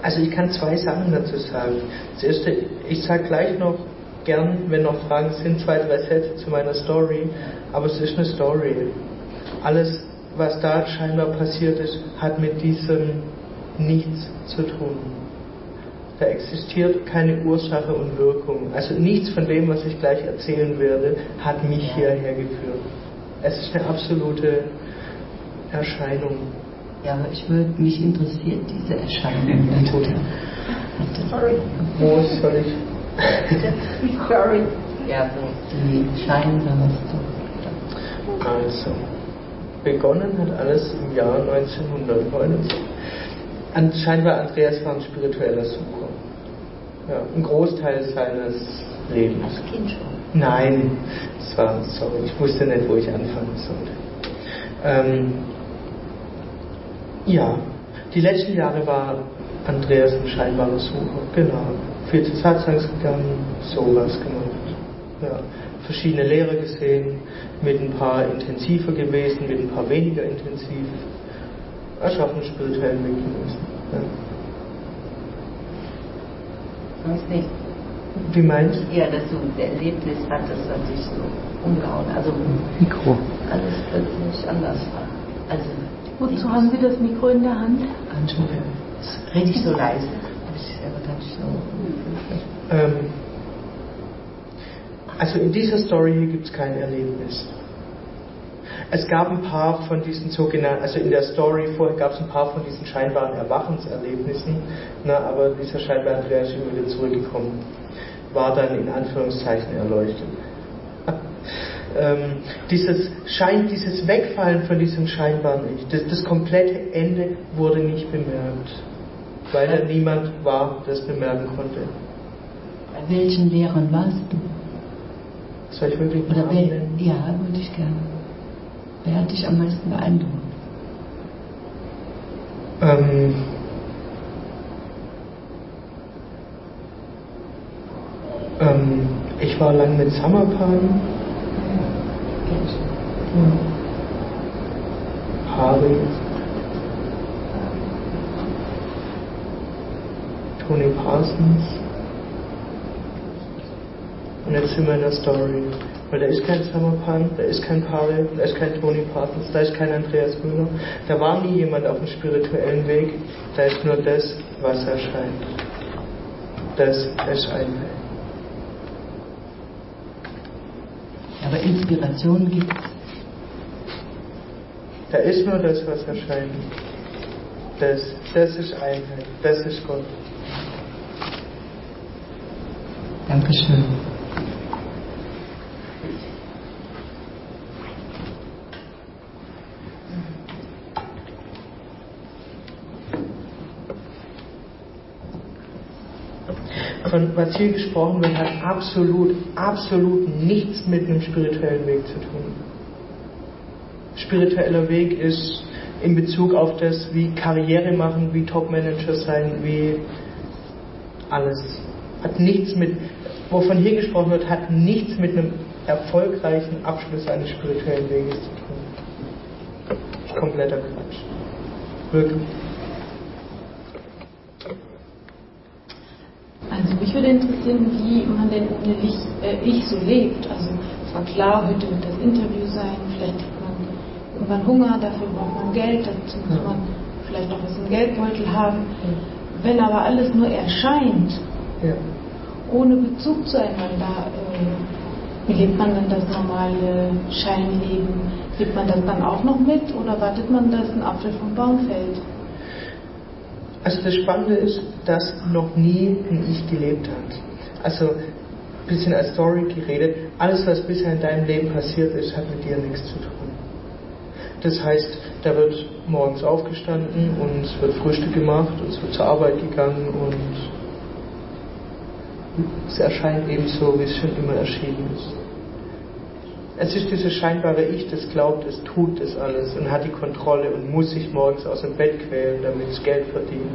Also ich kann zwei Sachen dazu sagen. Das erste, ich sage gleich noch gern, wenn noch Fragen sind, zwei, drei Sätze zu meiner Story, aber es ist eine Story. Alles, was da scheinbar passiert ist, hat mit diesem nichts zu tun. Da existiert keine Ursache und Wirkung. Also nichts von dem, was ich gleich erzählen werde, hat mich hierher geführt. Es ist eine absolute Erscheinung. Ja, aber ich würde mich interessiert, diese Erscheinung. Sorry. Wo soll ich? Sorry. Ja, so die scheinbare Story. Also, begonnen hat alles im Jahr neunzehnhundertneunundsiebzig. Anscheinend war Andreas war ein spiritueller Sucher. Ja, ein Großteil seines Lebens. Als Kind schon? Nein, das war, sorry, ich wusste nicht, wo ich anfangen sollte. Ähm, ja, die letzten Jahre war Andreas ein scheinbarer Sucher, genau. Viel zu Satzangs gegangen, sowas gemacht. Ja, verschiedene Lehrer gesehen, mit ein paar intensiver gewesen, mit ein paar weniger intensiv. Er ist auf einen spirituellen Weg gewesen. Ja. Sonst nicht. Wie meinst du? Ja, dass du ein Erlebnis hattest, was dich so umgehauen, also Mikro. alles plötzlich anders war. Also, wozu haben Sie das Mikro in der Hand? Entschuldigung, rede ich so leise? Ich aber ganz so. Ähm, also in dieser Story hier gibt es kein Erlebnis. Es gab ein paar von diesen sogenannten, also in der Story vorher gab es ein paar von diesen scheinbaren Erwachenserlebnissen, na, aber dieser scheinbare Andreas ist immer wieder zurückgekommen, war dann in Anführungszeichen erleuchtet. ähm, dieses Schein, dieses Wegfallen von diesem scheinbaren Ich, das, das komplette Ende wurde nicht bemerkt, weil da niemand war, das bemerken konnte. Bei welchen Lehrern warst du? Soll ich wirklich Oder Namen wer, nennen? ja, würde ich gerne. Wer hat dich am meisten beeindruckt? Ähm, ähm, ich war lang mit Samapan. Hari. Tony Parsons. Und jetzt sind wir in der Story. Weil da ist kein Samapan, da ist kein Pavel, da ist kein Tony Parsons, da ist kein Andreas Müller. Da war nie jemand auf dem spirituellen Weg. Da ist nur das, was erscheint. Das Erscheinen. Aber Inspiration gibt es. Da ist nur das, was erscheint. Das, das ist Einheit. Das ist Gott. Dankeschön. Von was hier gesprochen wird, hat absolut, absolut nichts mit einem spirituellen Weg zu tun. Spiritueller Weg ist in Bezug auf das, wie Karriere machen, wie Top-Manager sein, wie alles. Hat nichts mit, wovon hier gesprochen wird, hat nichts mit einem erfolgreichen Abschluss eines spirituellen Weges zu tun. Kompletter Quatsch. Wirklich. Also mich würde interessieren, wie man denn ohne Ich, äh, ich so lebt. Also es war klar, heute wird das Interview sein, vielleicht kriegt man irgendwann Hunger, dafür braucht man Geld, dazu muss man vielleicht noch was im Geldbeutel haben. Wenn aber alles nur erscheint, Ja. ohne Bezug zueinander, äh, wie lebt man denn das normale Scheinleben? Lebt man das dann auch noch mit oder wartet man, dass ein Apfel vom Baum fällt? Also das Spannende ist, dass noch nie ein Ich gelebt hat. Also ein bisschen als Story geredet, alles was bisher in deinem Leben passiert ist, hat mit dir nichts zu tun. Das heißt, da wird morgens aufgestanden und es wird Frühstück gemacht und es wird zur Arbeit gegangen und es erscheint eben so, wie es schon immer erschienen ist. Es ist dieses scheinbare Ich, das glaubt, es tut das alles und hat die Kontrolle und muss sich morgens aus dem Bett quälen, damit es Geld verdient.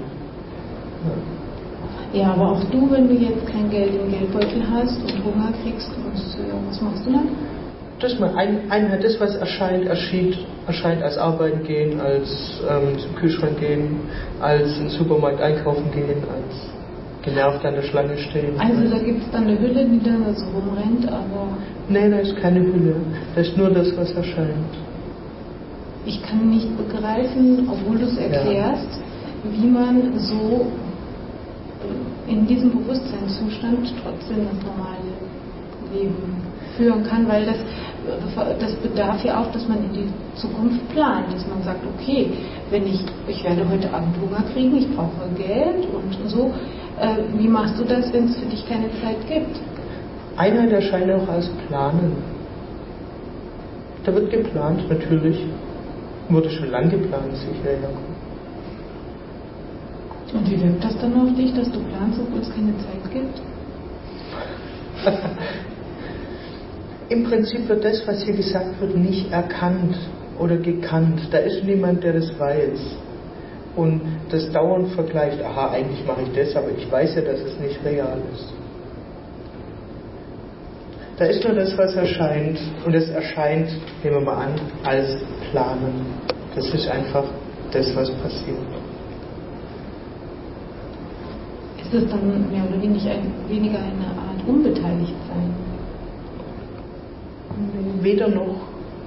Ja. Ja, aber auch du, wenn du jetzt kein Geld im Geldbeutel hast und Hunger kriegst, musst du, was machst du dann? Das mal ein, Einheit, das was erscheint, erscheint, erscheint als Arbeiten gehen, als ähm, zum Kühlschrank gehen, als im Supermarkt einkaufen gehen, als genervt an der Schlange stehen. Also da gibt es dann eine Hülle, die da so rumrennt, aber... Nein, da ist keine Hülle. Da ist nur das, was erscheint. Ich kann nicht begreifen, obwohl du es erklärst, ja. wie man so in diesem Bewusstseinszustand trotzdem das normale Leben führen kann, weil das, das bedarf ja auch, dass man in die Zukunft plant, dass man sagt, okay, wenn ich, ich werde heute Abend Hunger kriegen, ich brauche Geld und so. Äh, wie machst du das, wenn es für dich keine Zeit gibt? Einheit erscheint auch als Planen. Da wird geplant, natürlich. Wurde schon lange geplant, sicher, ja. Und wie wirkt das dann auf dich, dass du planst, obwohl es keine Zeit gibt? Im Prinzip wird das, was hier gesagt wird, nicht erkannt oder gekannt. Da ist niemand, der das weiß. Und das dauernd vergleicht, aha, eigentlich mache ich das, aber ich weiß ja, dass es nicht real ist. Da ist nur das, was erscheint. Und es erscheint, nehmen wir mal an, als Planen. Das ist einfach das, was passiert. Ist das dann mehr oder weniger, ein, weniger eine Art Unbeteiligtsein? Weder noch.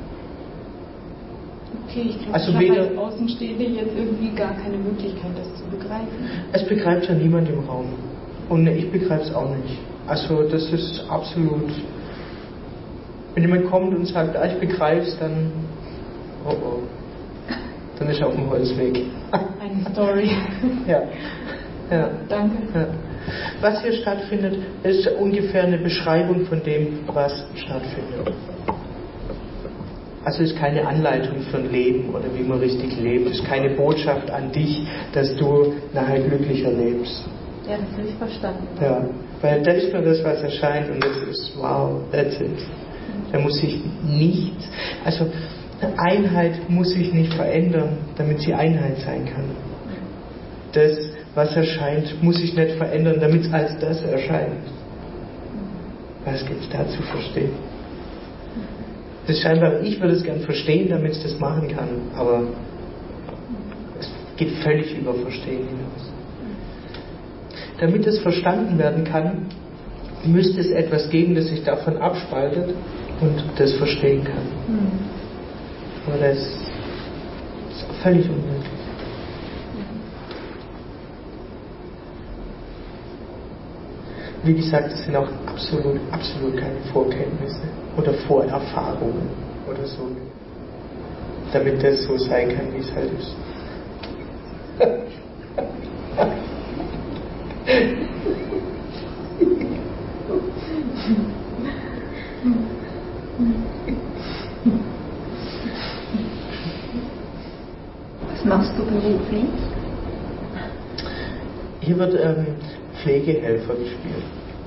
Okay, ich glaube, also ich weder, habe als Außenstehende jetzt irgendwie gar keine Möglichkeit, das zu begreifen. Es begreift ja niemand im Raum. Und ich begreife es auch nicht. Also das ist absolut... Wenn jemand kommt und sagt, ah, ich begreife es, dann... Oh oh. Dann ist er auf dem Holzweg. Eine Story. Ja. Ja. Danke. Ja. Was hier stattfindet, ist ungefähr eine Beschreibung von dem, was stattfindet. Also ist keine Anleitung für ein Leben oder wie man richtig lebt. Ist keine Botschaft an dich, dass du nachher glücklicher lebst. Ja, das habe ich verstanden. Ja, weil das ist nur das, was erscheint und das ist, wow, that's it. Da muss sich nichts, also eine Einheit muss sich nicht verändern, damit sie Einheit sein kann. Das, was erscheint, muss sich nicht verändern, damit es als das erscheint. Was gibt es da zu verstehen? Das scheinbar, ich würde es gern verstehen, damit es das machen kann, aber es geht völlig über Verstehen hinaus. Damit es verstanden werden kann, müsste es etwas geben, das sich davon abspaltet und das verstehen kann. Mhm. Aber das ist völlig unmöglich. Wie gesagt, es sind auch absolut, absolut keine Vorkenntnisse oder Vorerfahrungen oder so, damit das so sein kann, wie es halt ist. Was machst du beruflich? Hier wird ähm, Pflegehelfer gespielt.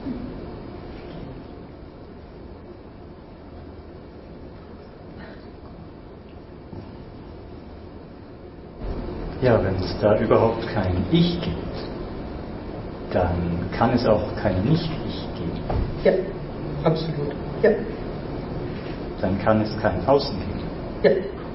Ja, wenn es da überhaupt kein Ich gibt, dann kann es auch kein Nicht-Ich geben. Ja, absolut. Ja. Dann kann es kein Außen geben. Ja.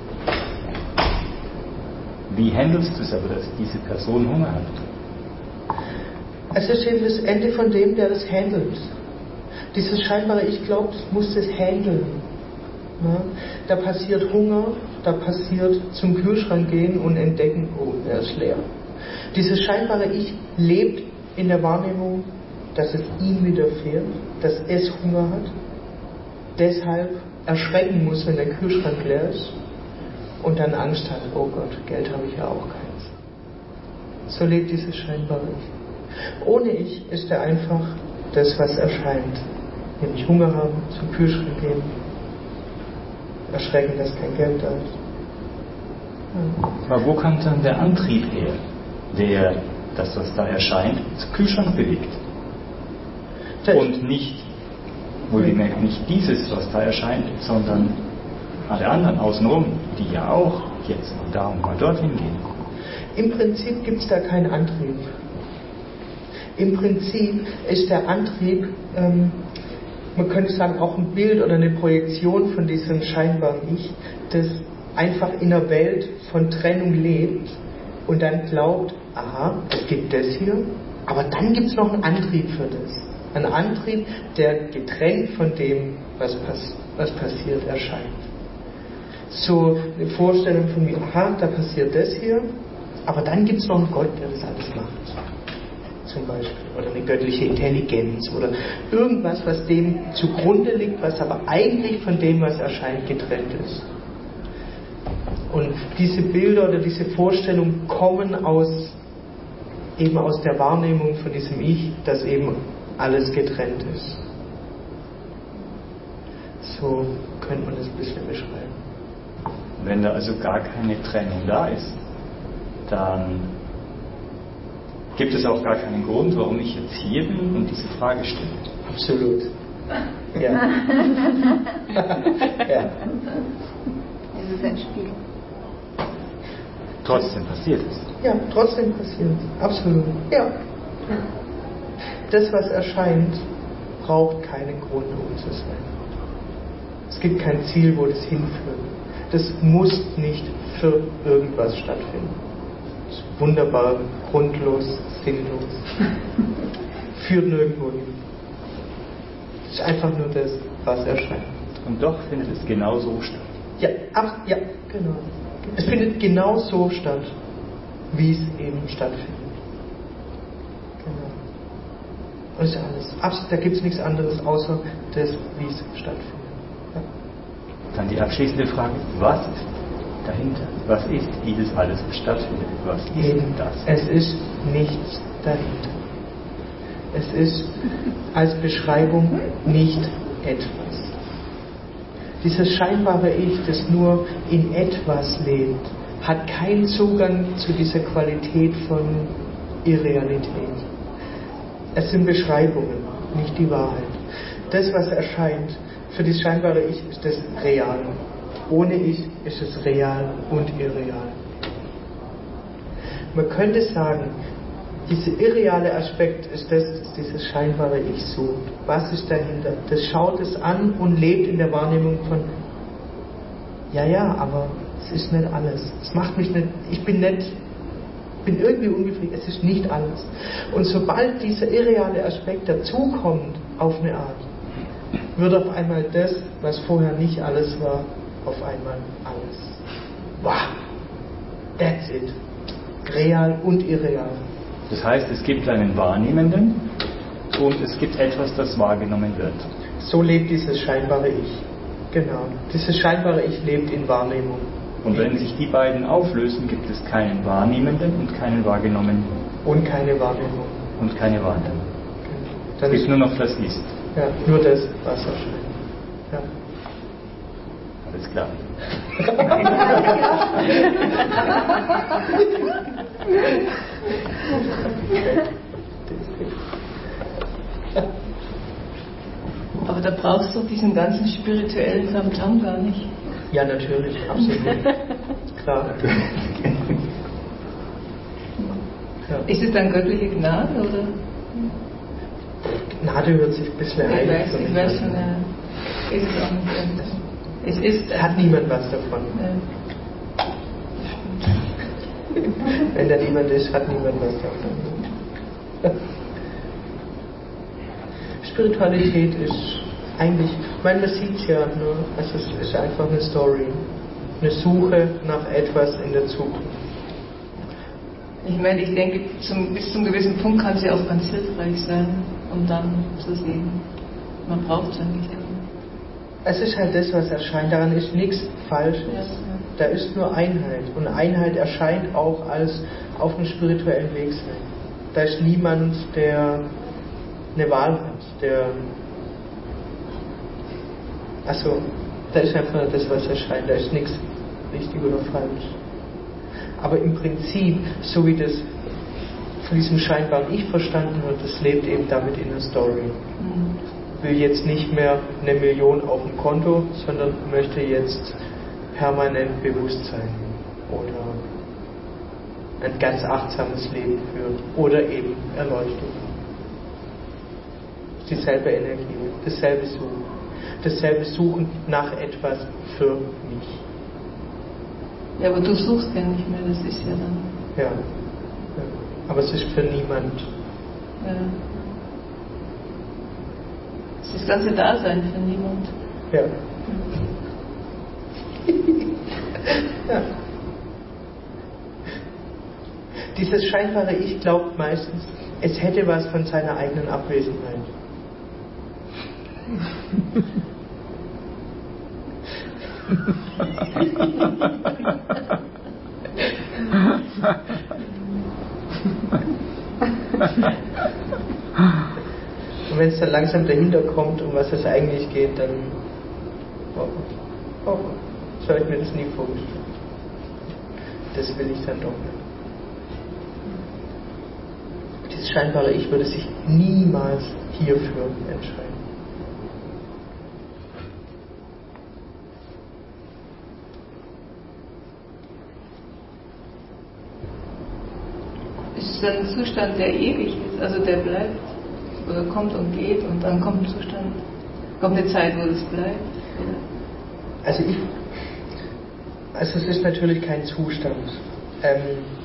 Wie handelst du es aber, dass diese Person Hunger hat? Es ist eben das Ende von dem, der das handelt. Dieses scheinbare Ich glaube, das muss das handeln. Ja? Da passiert Hunger, da passiert zum Kühlschrank gehen und entdecken, oh, der ist leer. Dieses scheinbare Ich lebt in der Wahrnehmung, dass es ihm widerfährt, dass es Hunger hat, deshalb erschrecken muss, wenn der Kühlschrank leer ist und dann Angst hat, oh Gott, Geld habe ich ja auch keins. So lebt dieses scheinbare Ich. Ohne Ich ist er einfach das, was erscheint. Nämlich Hunger haben, zum Kühlschrank gehen, erschrecken, dass kein Geld da ist. Ja. Aber wo kommt dann der Antrieb her, der das, was da erscheint, zum Kühlschrank bewegt? Das Und nicht, wohlgemerkt, nicht dieses, was da erscheint, sondern alle anderen außenrum, die ja auch jetzt mal da und mal dorthin gehen. Im Prinzip gibt es da keinen Antrieb. Im Prinzip ist der Antrieb, ähm, man könnte sagen, auch ein Bild oder eine Projektion von diesem scheinbaren Ich, das einfach in einer Welt von Trennung lebt und dann glaubt, aha, es gibt das hier, aber dann gibt es noch einen Antrieb für das. Ein Antrieb, der getrennt von dem, was, pass- was passiert, erscheint. So eine Vorstellung von mir, aha, da passiert das hier, aber dann gibt es noch einen Gott, der das alles macht. Zum Beispiel. Oder eine göttliche Intelligenz oder irgendwas, was dem zugrunde liegt, was aber eigentlich von dem, was erscheint, getrennt ist. Und diese Bilder oder diese Vorstellungen kommen aus, eben aus der Wahrnehmung von diesem Ich, dass eben alles getrennt ist. So könnte man das ein bisschen beschreiben. Wenn da also gar keine Trennung da ist, dann gibt es auch gar keinen Grund, warum ich jetzt hier bin und diese Frage stelle. Absolut. Ja. Ja. Es ist ein Spiel. Trotzdem passiert es. Ja, trotzdem passiert. Absolut. Ja. Das, was erscheint, braucht keinen Grund, um zu sein. Es gibt kein Ziel, wo das hinführt. Das muss nicht für irgendwas stattfinden. Das ist wunderbar, grundlos, sinnlos. Führt nirgendwo hin. Es ist einfach nur das, was erscheint. Und doch findet es genau so statt. Ja, ab, ja, genau. Es findet genau so statt, wie es eben stattfindet. Genau. Das ist ja alles. Abs- da gibt es nichts anderes, außer das, wie es stattfindet. Ja. Dann die abschließende Frage, was ist dahinter? Was ist dieses alles, was stattfindet? Was ist Eben, das? es ist nichts dahinter. Es ist als Beschreibung nicht etwas. Dieses scheinbare Ich, das nur in etwas lebt, hat keinen Zugang zu dieser Qualität von Irrealität. Es sind Beschreibungen, nicht die Wahrheit. Das, was erscheint, für das scheinbare Ich ist das real. Ohne Ich ist es real und irreal. Man könnte sagen, dieser irreale Aspekt ist das, das dieses scheinbare Ich sucht. Was ist dahinter? Das schaut es an und lebt in der Wahrnehmung von, ja, ja, aber es ist nicht alles. Es macht mich nicht, ich bin nicht, bin irgendwie unbefriedigt, es ist nicht alles. Und sobald dieser irreale Aspekt dazukommt, auf eine Art, wird auf einmal das, was vorher nicht alles war, auf einmal alles. Wow! That's it. Real und irreal. Das heißt, es gibt einen Wahrnehmenden und es gibt etwas, das wahrgenommen wird. So lebt dieses scheinbare Ich. Genau. Dieses scheinbare Ich lebt in Wahrnehmung. Und wenn sich die beiden auflösen, gibt es keinen Wahrnehmenden und keinen Wahrgenommenen. Und keine Wahrnehmung. Und keine Wahrnehmung. Dann Es gibt ist nur noch das Ist. ja, nur das, was erscheint. Ja. Alles klar. Aber da brauchst du diesen ganzen spirituellen Tamtam gar nicht. Ja, natürlich, absolut. Klar. Ja. Ist es dann göttliche Gnade oder? Gnade hört sich ein bisschen Ich heilig weiß, für mich ich weiß an. schon, ja. Ist es auch nicht. Es ist. Hat niemand was davon. Ja. Wenn da niemand ist, hat niemand was davon. Spiritualität ist eigentlich, ich meine, man sieht es ja, ne? Also es ist einfach eine Story. Eine Suche nach etwas in der Zukunft. Ich meine, ich denke, zum, bis zum gewissen Punkt kann sie auch ganz hilfreich sein, um dann zu sehen, man braucht es ja nicht. Es ist halt das, was erscheint. Daran ist nichts Falsches. Ja, ja. Da ist nur Einheit. Und Einheit erscheint auch als auf einem spirituellen Weg sein. Da ist niemand, der eine Wahl hat. Der also, da ist einfach das, was erscheint. Da ist nichts richtig oder falsch. Aber im Prinzip, so wie das von diesem scheinbaren Ich verstanden wird, das lebt eben damit in der Story. Mhm. Will jetzt nicht mehr eine Million auf dem Konto, sondern möchte jetzt permanent Bewusstsein oder ein ganz achtsames Leben führen oder eben Erleuchtung. dieselbe Energie, dasselbe Suchen, dasselbe Suchen nach etwas für mich. Ja, aber du suchst ja nicht mehr, das ist ja dann. Ja, ja. Aber es ist für niemand. Ja. Es ist das ganze Dasein für niemand. Ja. Ja. Dieses scheinbare Ich glaubt meistens, es hätte was von seiner eigenen Abwesenheit. Und wenn es dann langsam dahinter kommt, um was es eigentlich geht, dann oh, oh, so habe ich mir das nie vorgestellt. Das will ich dann doch nicht. Dieses scheinbare Ich würde sich niemals hierfür entscheiden. Es ist ein Zustand, der ewig ist, also der bleibt oder kommt und geht und dann kommt ein Zustand, kommt eine Zeit, wo es bleibt. Also ich, also es ist natürlich kein Zustand. Ähm,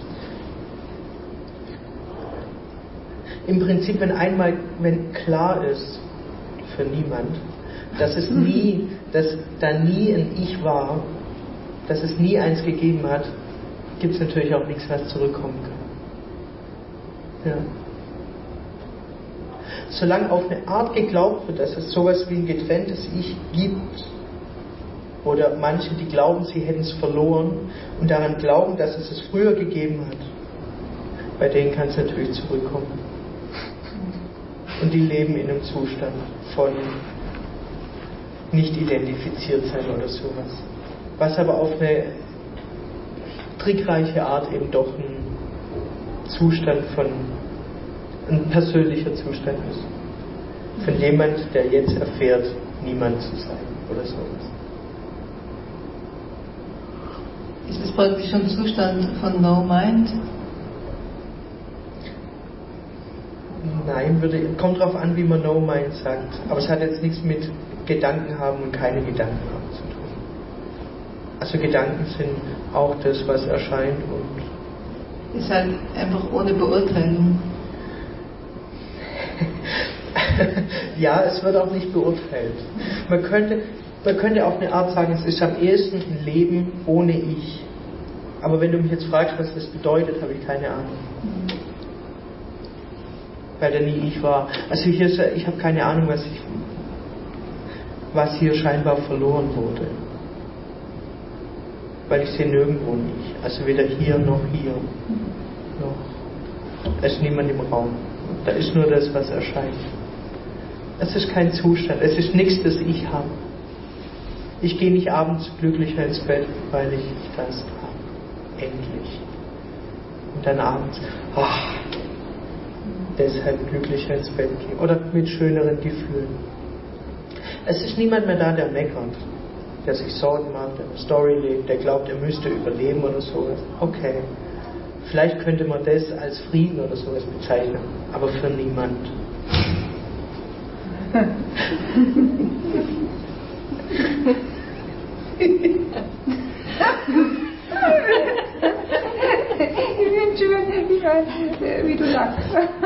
Im Prinzip, wenn einmal, wenn klar ist für niemand, dass es nie, dass da nie ein Ich war, dass es nie eins gegeben hat, gibt es natürlich auch nichts, was zurückkommen kann. Ja. Solange auf eine Art geglaubt wird, dass es sowas wie ein getrenntes Ich gibt, oder manche, die glauben, sie hätten es verloren und daran glauben, dass es es früher gegeben hat, bei denen kann es natürlich zurückkommen. Und die leben in einem Zustand von nicht identifiziert sein oder sowas. Was aber auf eine trickreiche Art eben doch ein Zustand von, ein persönlicher Zustand ist. Von jemand, der jetzt erfährt, niemand zu sein oder sowas. Ist das praktisch ein Zustand von No Mind? Nein, würde, kommt darauf an, wie man No Mind sagt. Aber es hat jetzt nichts mit Gedanken haben und keine Gedanken haben zu tun. Also Gedanken sind auch das, was erscheint und... Ist halt einfach ohne Beurteilung. Ja, es wird auch nicht beurteilt. Man könnte, man könnte auf eine Art sagen, es ist am ehesten ein Leben ohne Ich. Aber wenn du mich jetzt fragst, was das bedeutet, habe ich keine Ahnung. Weil der nie Ich war. Also hier ist, ich habe keine Ahnung, was, ich, was hier scheinbar verloren wurde. Weil ich sehe nirgendwo ein Ich. Also weder hier noch hier. Noch. Es ist niemand im Raum. Da ist nur das, was erscheint. Es ist kein Zustand. Es ist nichts, das ich habe. Ich gehe nicht abends glücklicher ins Bett, weil ich das habe. Endlich. Und dann abends, ach, deshalb glücklicher ins Bett gehen. Oder mit schöneren Gefühlen. Es ist niemand mehr da, der meckert. Der sich Sorgen macht, der eine Story lebt, der glaubt, er müsste überleben oder sowas. Okay. Vielleicht könnte man das als Frieden oder sowas bezeichnen. Aber für niemand. Ich bin schön, ich weiß, wie du sagst.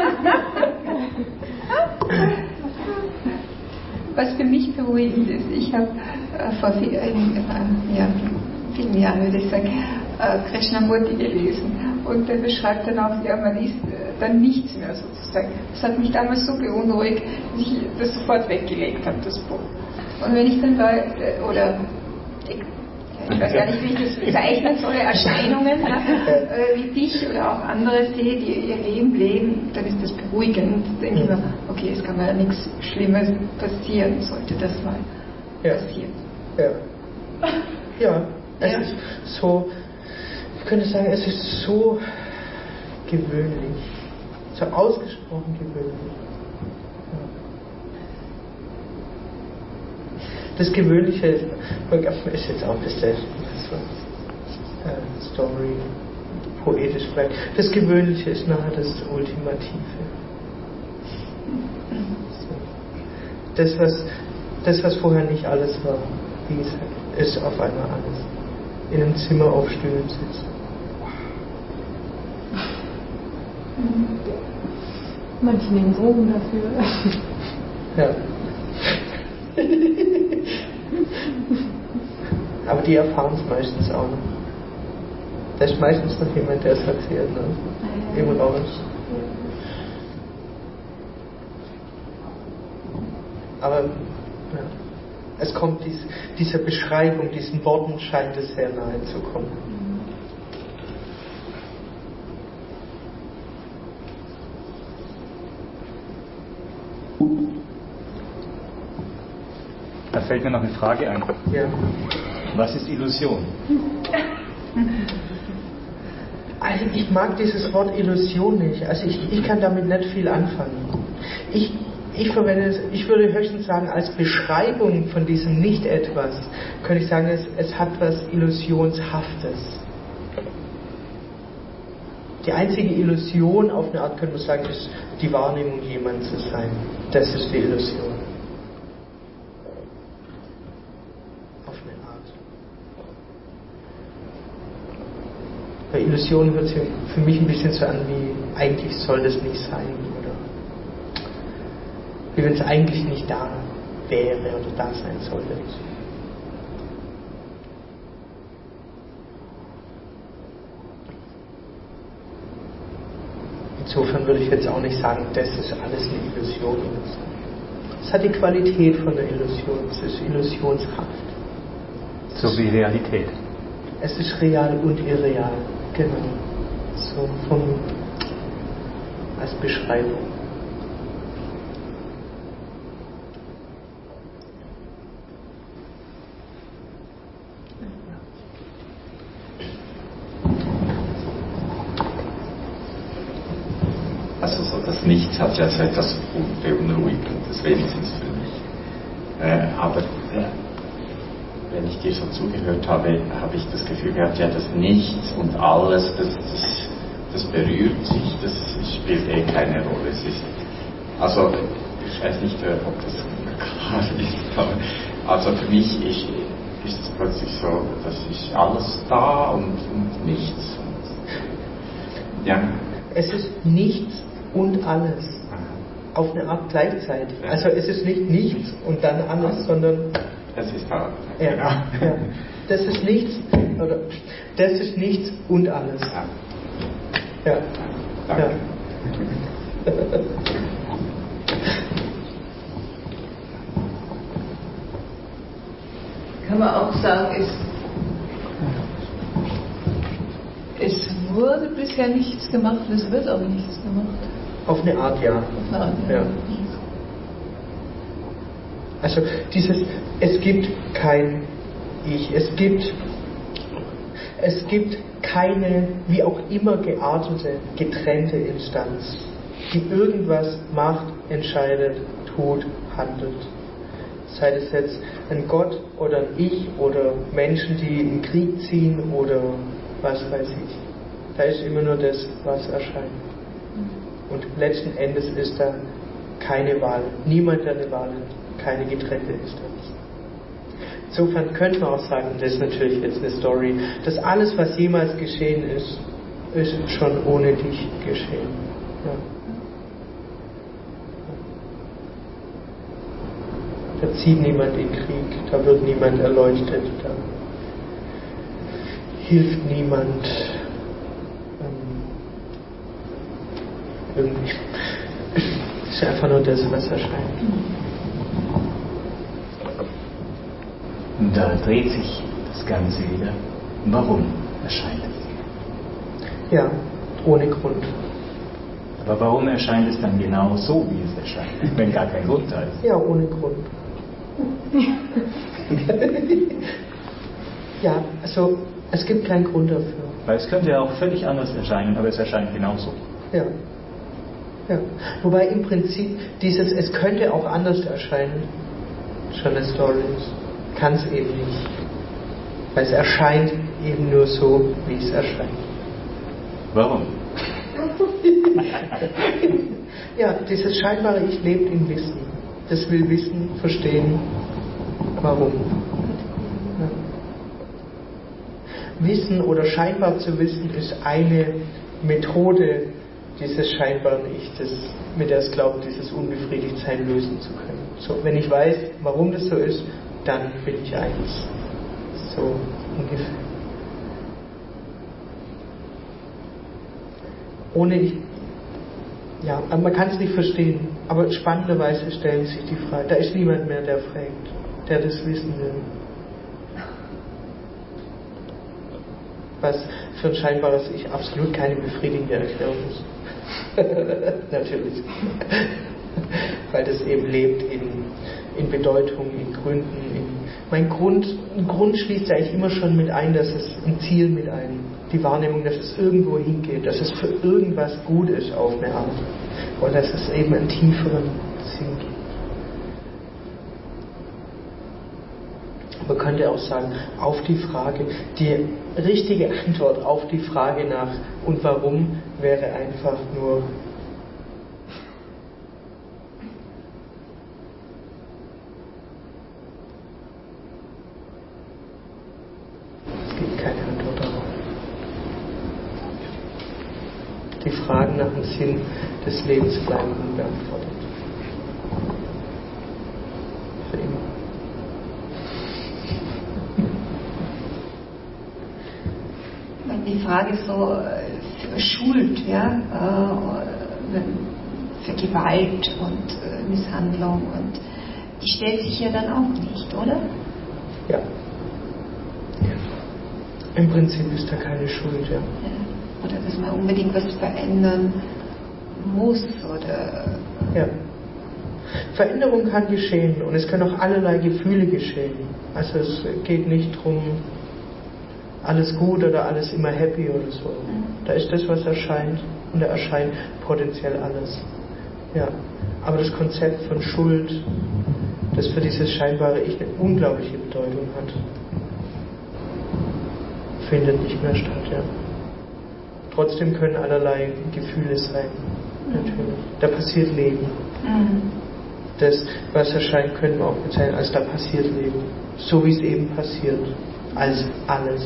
Was für mich beruhigend ist, ich habe äh, vor viel, äh, ja, vielen Jahren, würde ich sagen, äh, Krishnamurti gelesen. Und der beschreibt dann auch, ja, man liest äh, dann nichts mehr sozusagen. Das hat mich damals so beunruhigt, dass ich das sofort weggelegt habe, das Buch. Und wenn ich dann bei, äh, oder ich weiß gar nicht, wie ich das bezeichnen soll, Erscheinungen, ja, äh, wie dich oder auch andere sehe, die ihr Leben leben, dann ist das beruhigend. Dann denke ich mir, okay, es kann mir ja nichts Schlimmes passieren, sollte das mal ja. passieren. Ja. Ja, es Ja. ist so, ich könnte sagen, es ist so gewöhnlich, so ausgesprochen gewöhnlich. Das Gewöhnliche ist, ist jetzt auch ein bisschen so, äh, Story, poetisch vielleicht. Das Gewöhnliche ist nachher das Ultimative. So. Das, was, das, was vorher nicht alles war, wie es ist auf einmal alles. In einem Zimmer auf Stühlen sitzen. Manche nehmen Drogen dafür. Ja. Aber die erfahren es meistens auch noch. Da ist meistens noch jemand, der es erzählt, ne? Im Raum. Aber ja, es kommt dies, dieser Beschreibung, diesen Worten scheint es sehr nahe zu kommen. Da fällt mir noch eine Frage ein. Ja. Was ist Illusion? Also ich mag dieses Wort Illusion nicht. Also ich, ich kann damit nicht viel anfangen. Ich, ich verwende es, ich würde höchstens sagen, als Beschreibung von diesem Nicht-Etwas, könnte ich sagen, es, es hat was Illusionshaftes. Die einzige Illusion, auf eine Art könnte man sagen, ist die Wahrnehmung, jemand zu sein. Das ist die Illusion. Auf eine Art. Bei Illusion hört sich für mich ein bisschen so an, wie eigentlich soll das nicht sein, oder wie wenn es eigentlich nicht da wäre oder da sein sollte. Insofern würde ich jetzt auch nicht sagen, das ist alles eine Illusion. Es hat die Qualität von der Illusion, es ist illusionshaft. So wie Realität. Es ist real und irreal, genau. So vom, als Beschreibung. Also so das Nichts hat ja so etwas Beunruhigendes, wenigstens für mich. Äh, aber äh, wenn ich dir so zugehört habe, habe ich das Gefühl gehabt, ja, das Nichts und alles, das, das, das berührt sich, das spielt eh keine Rolle. Es ist, also ich weiß nicht, ob das klar ist, aber also für mich ist, ist es plötzlich so, das ist alles da und, und nichts. Und, ja. Es ist nichts und alles. Auf eine Art gleichzeitig. Also es ist nicht nichts und dann alles, also, sondern das ist da. Ja, ja. Das ist nichts, oder das ist nichts und alles. Ja. Ja. Danke. Ja. Kann man auch sagen, es, es wurde bisher nichts gemacht und es wird auch nichts gemacht. Auf eine Art, ja. Auf eine Art, ja. Ja. Also dieses, es gibt kein Ich, es gibt, es gibt keine, wie auch immer geartete, getrennte Instanz, die irgendwas macht, entscheidet, tut, handelt. Sei es jetzt ein Gott oder ein Ich oder Menschen, die in Krieg ziehen oder was weiß ich. Da ist immer nur das, was erscheint. Und letzten Endes ist da keine Wahl. Niemand, der eine Wahl hat. Keine getrennte Instanz. Insofern könnte man auch sagen, das ist natürlich jetzt eine Story, dass alles, was jemals geschehen ist, ist schon ohne dich geschehen. Ja. Da zieht niemand in Krieg, da wird niemand erleuchtet, da hilft niemand ähm, irgendwie. Es ist einfach nur das, was erscheint. Und da dreht sich das Ganze wieder. Warum erscheint es? Ja, ohne Grund. Aber warum erscheint es dann genau so, wie es erscheint, wenn gar kein Grund da ist? Ja, ohne Grund. Ja, also es gibt keinen Grund dafür. Weil es könnte ja auch völlig anders erscheinen, aber es erscheint genauso. Ja. Ja. Wobei im Prinzip dieses, es könnte auch anders erscheinen, schon eine Story ist. Kann es eben nicht. Weil es erscheint eben nur so, wie es erscheint. Warum? Ja, dieses scheinbare Ich lebt im Wissen. das will wissen, verstehen, warum. Ja. Wissen oder scheinbar zu wissen ist eine Methode dieses scheinbaren Ich, das, mit der es glaubt, dieses Unbefriedigtsein lösen zu können. So, wenn ich weiß, warum das so ist, dann bin ich eins. So ungefähr. Ohne ich, ja, man kann es nicht verstehen, aber spannenderweise stellen sich die Frage, da ist niemand mehr, der fragt, der das wissen will. Was für ein scheinbares Ich absolut keine befriedigende Erklärung ist. Natürlich. Weil das eben lebt in, in Bedeutung, in Gründen. In, mein Grund, ein Grund schließt eigentlich immer schon mit ein, dass es ein Ziel mit ein, die Wahrnehmung, dass es irgendwo hingeht, dass es für irgendwas gut ist auf eine Art. Und dass es eben einen tieferen Sinn gibt. Man könnte auch sagen, auf die Frage, die richtige Antwort auf die Frage nach und warum wäre einfach nur es gibt keine Antwort darauf. Die Fragen nach dem Sinn des Lebens bleiben unbeantwortet. Für immer. Die Frage so für Schuld, ja, für Gewalt und Misshandlung, und die stellt sich ja dann auch nicht, oder? Ja. Im Prinzip ist da keine Schuld, ja. Ja. Oder dass man unbedingt was verändern muss, oder... Ja. Veränderung kann geschehen und es können auch allerlei Gefühle geschehen. Also es geht nicht darum, alles gut oder alles immer happy oder so. Da ist das, was erscheint, und da erscheint potenziell alles. Ja. Aber das Konzept von Schuld, das für dieses scheinbare Ich eine unglaubliche Bedeutung hat, findet nicht mehr statt, ja. Trotzdem können allerlei Gefühle sein, natürlich. Da passiert Leben. Das, was erscheint, können wir auch bezeichnen als da passiert Leben. So wie es eben passiert. Als alles.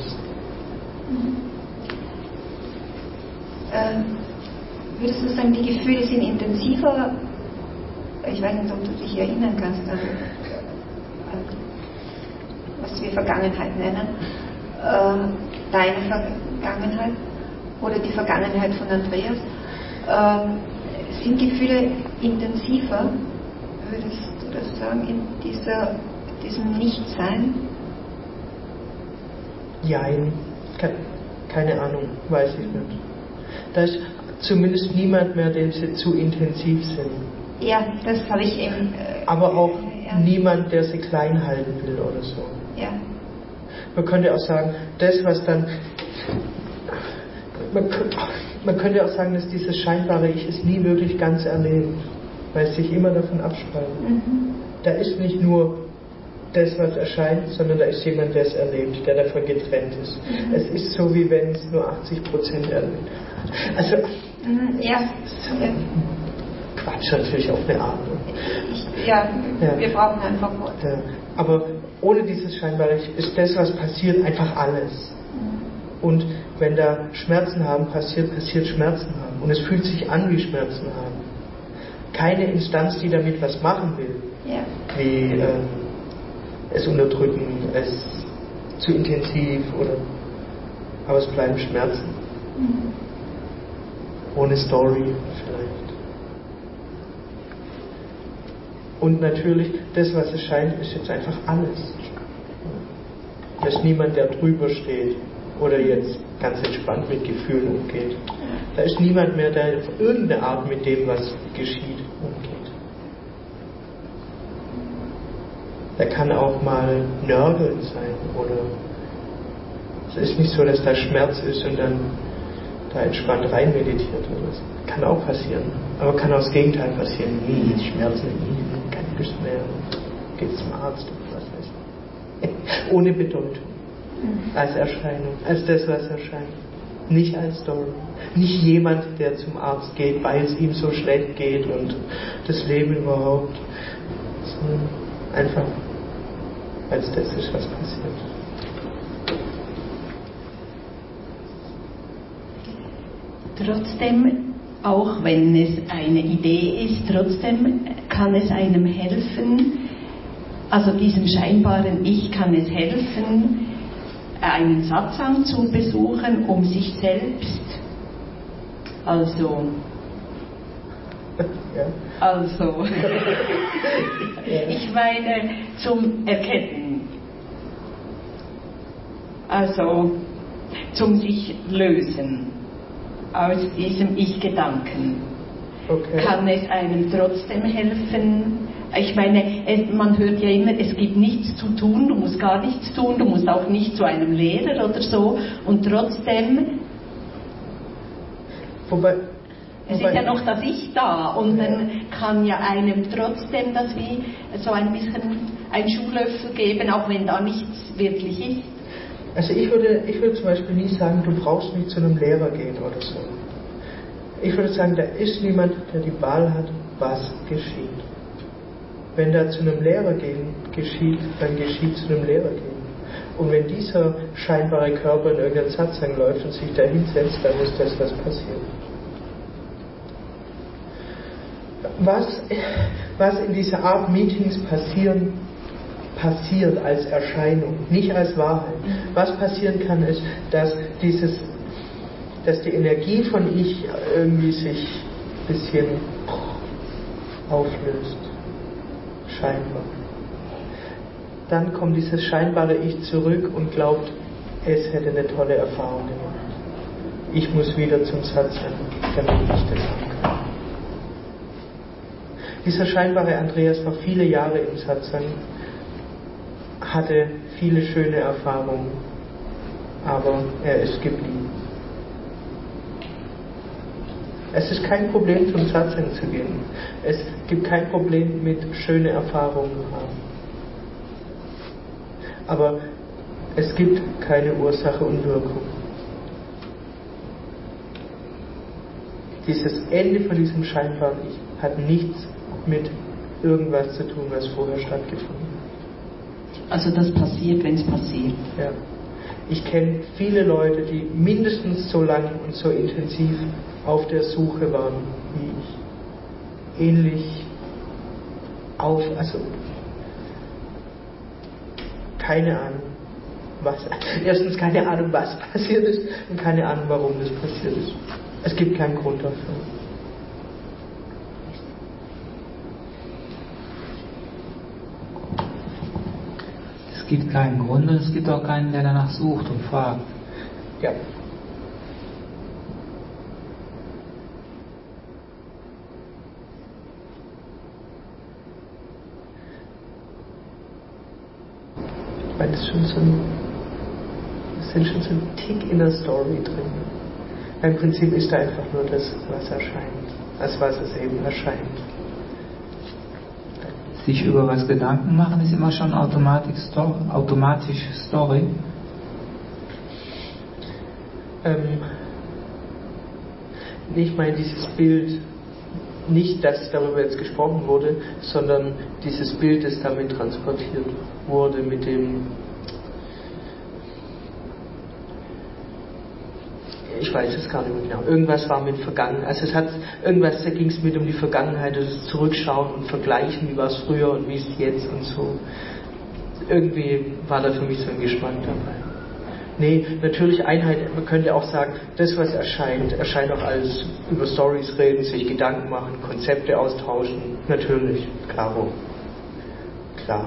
Ähm, würdest du sagen, die Gefühle sind intensiver? Ich weiß nicht, ob du dich erinnern kannst an, an was wir Vergangenheit nennen. Äh, deine Vergangenheit oder die Vergangenheit von Andreas. Äh, sind Gefühle intensiver, würdest du das sagen, in dieser, diesem Nichtsein? Jein. Keine Ahnung, weiß ich nicht. Da ist zumindest niemand mehr, dem sie zu intensiv sind. Ja, das habe ich eben. Äh, Aber auch ja. niemand, der sie klein halten will oder so. Ja. Man könnte auch sagen, das, was dann. Man, man könnte auch sagen, dass dieses scheinbare Ich es nie wirklich ganz erlebt, weil es sich immer davon abspaltet. Mhm. Da ist nicht nur das, was erscheint, sondern da ist jemand, der es erlebt, der davon getrennt ist. Mhm. Es ist so, wie wenn es nur achtzig Prozent erlebt. Also, mhm, ja. Quatsch natürlich auf eine Art. Ich, ja, ja, wir brauchen einfach Worte. Ja. Aber ohne dieses scheinbare Ich ist das, was passiert, einfach alles. Mhm. Und wenn da Schmerzen haben, passiert, passiert Schmerzen haben. Und es fühlt sich an wie Schmerzen haben. Keine Instanz, die damit was machen will. Ja. Wie äh, es unterdrücken, es zu intensiv oder. Aber es bleiben Schmerzen. Mhm. Ohne Story vielleicht. Und natürlich, das, was es scheint, ist jetzt einfach alles. Da ist niemand, der drüber steht oder jetzt ganz entspannt mit Gefühlen umgeht. Da ist niemand mehr, der auf irgendeine Art mit dem, was geschieht, umgeht. Da kann auch mal Nörgeln sein oder es ist nicht so, dass da Schmerz ist und dann da entspannt rein meditiert oder so. Kann auch passieren. Aber kann auch das Gegenteil passieren. Nie, Schmerzen, nie, keine Lust mehr. Geht zum Arzt oder was weiß ich. Ohne Bedeutung. Als Erscheinung. Als das, was erscheint. Nicht als Story. Nicht jemand, der zum Arzt geht, weil es ihm so schlecht geht und das Leben überhaupt. Einfach als das ist, was passiert. Trotzdem, auch wenn es eine Idee ist, trotzdem kann es einem helfen, also diesem scheinbaren Ich kann es helfen, einen Satsang zu besuchen, um sich selbst, also, ja. also, ich meine, zum Erkennen, also, zum sich lösen aus diesem Ich-Gedanken. Okay. Kann es einem trotzdem helfen? Ich meine, es, man hört ja immer, es gibt nichts zu tun, du musst gar nichts tun, du musst auch nicht zu einem Lehrer oder so, und trotzdem, wobei, es wobei, ist ja noch das Ich da, und ja. dann kann ja einem trotzdem das wie so ein bisschen ein Schuhlöffel geben, auch wenn da nichts wirklich ist. Also ich würde, ich würde zum Beispiel nie sagen, du brauchst nicht zu einem Lehrer gehen oder so. Ich würde sagen, da ist niemand, der die Wahl hat, was geschieht. Wenn da zu einem Lehrer gehen geschieht, dann geschieht zu einem Lehrer gehen. Und wenn dieser scheinbare Körper in irgendeinen Satsang läuft und sich da hinsetzt, dann ist das, was passiert. Was, was in dieser Art Meetings passieren, passiert als Erscheinung, nicht als Wahrheit. Was passieren kann, ist, dass dieses, dass die Energie von Ich irgendwie sich ein bisschen auflöst. Scheinbar. Dann kommt dieses scheinbare Ich zurück und glaubt, es hätte eine tolle Erfahrung gemacht. Ich muss wieder zum Satsang, damit ich das haben kann. Dieser scheinbare Andreas war viele Jahre im Satsang, hatte viele schöne Erfahrungen, aber er ist geblieben. Es ist kein Problem, zum Satsang zu gehen. Es gibt kein Problem mit schöne Erfahrungen haben. Aber es gibt keine Ursache und Wirkung. Dieses Ende von diesem scheinbaren Ich hat nichts mit irgendwas zu tun, was vorher stattgefunden hat. Also das passiert, wenn es passiert. Ja. Ich kenne viele Leute, die mindestens so lang und so intensiv auf der Suche waren wie ich. Ähnlich auf, also keine Ahnung, was, erstens keine Ahnung, was passiert ist und keine Ahnung, warum das passiert ist. Es gibt keinen Grund dafür. Es gibt keinen Grund und es gibt auch keinen, der danach sucht und fragt. Ja. Weil es schon so ein, es sind schon so ein Tick in der Story drin. Im Prinzip ist da einfach nur das, was erscheint, als was es eben erscheint. Sich über was Gedanken machen ist immer schon automatisch Story. Automatisch Story. Ähm, ich meine dieses Bild, nicht, dass darüber jetzt gesprochen wurde, sondern dieses Bild, das damit transportiert wurde mit dem, ich weiß es gar nicht mehr genau, irgendwas war mit Vergangenheit, also es hat, irgendwas, da ging es mit um die Vergangenheit, das Zurückschauen und Vergleichen, wie war es früher und wie ist es jetzt und so. Irgendwie war da für mich so ein Geschmack dabei. Nee, natürlich Einheit, man könnte auch sagen, das was erscheint, erscheint auch als über Stories reden, sich Gedanken machen, Konzepte austauschen, natürlich, klaro, klar.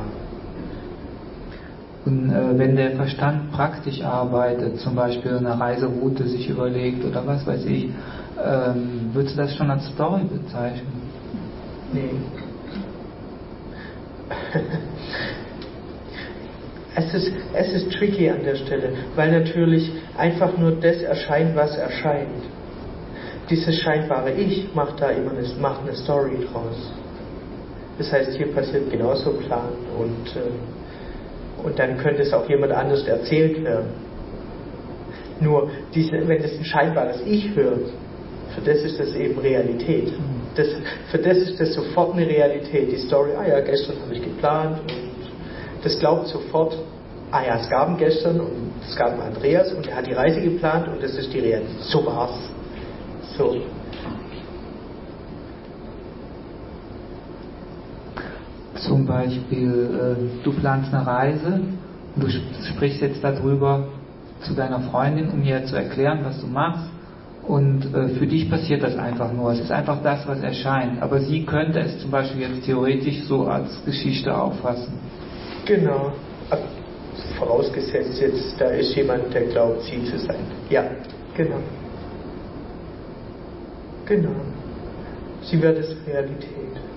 Und äh, wenn der Verstand praktisch arbeitet, zum Beispiel eine Reiseroute sich überlegt oder was weiß ich, ähm, würdest du das schon als Story bezeichnen? Nee. Es ist, es ist tricky an der Stelle, weil natürlich einfach nur das erscheint, was erscheint. Dieses scheinbare Ich macht da immer eine, macht eine Story draus. Das heißt, hier passiert genauso Plan und, äh, und dann könnte es auch jemand anders erzählt werden. Nur, diese, wenn das ein scheinbares Ich hört, für das ist das eben Realität. Das, für das ist das sofort eine Realität. Die Story, ah ja, gestern habe ich geplant und das glaubt sofort, ah ja, es gab ihn gestern und es gab einen Andreas und er hat die Reise geplant und das ist die Realität. So war's. So. Zum Beispiel, äh, du planst eine Reise und du sprichst jetzt darüber zu deiner Freundin, um ihr zu erklären, was du machst. Und äh, für dich passiert das einfach nur. Es ist einfach das, was erscheint. Aber sie könnte es zum Beispiel jetzt theoretisch so als Geschichte auffassen. Genau. Vorausgesetzt jetzt, da ist jemand, der glaubt, sie zu sein. Ja, genau. Genau. Sie wird es Realität.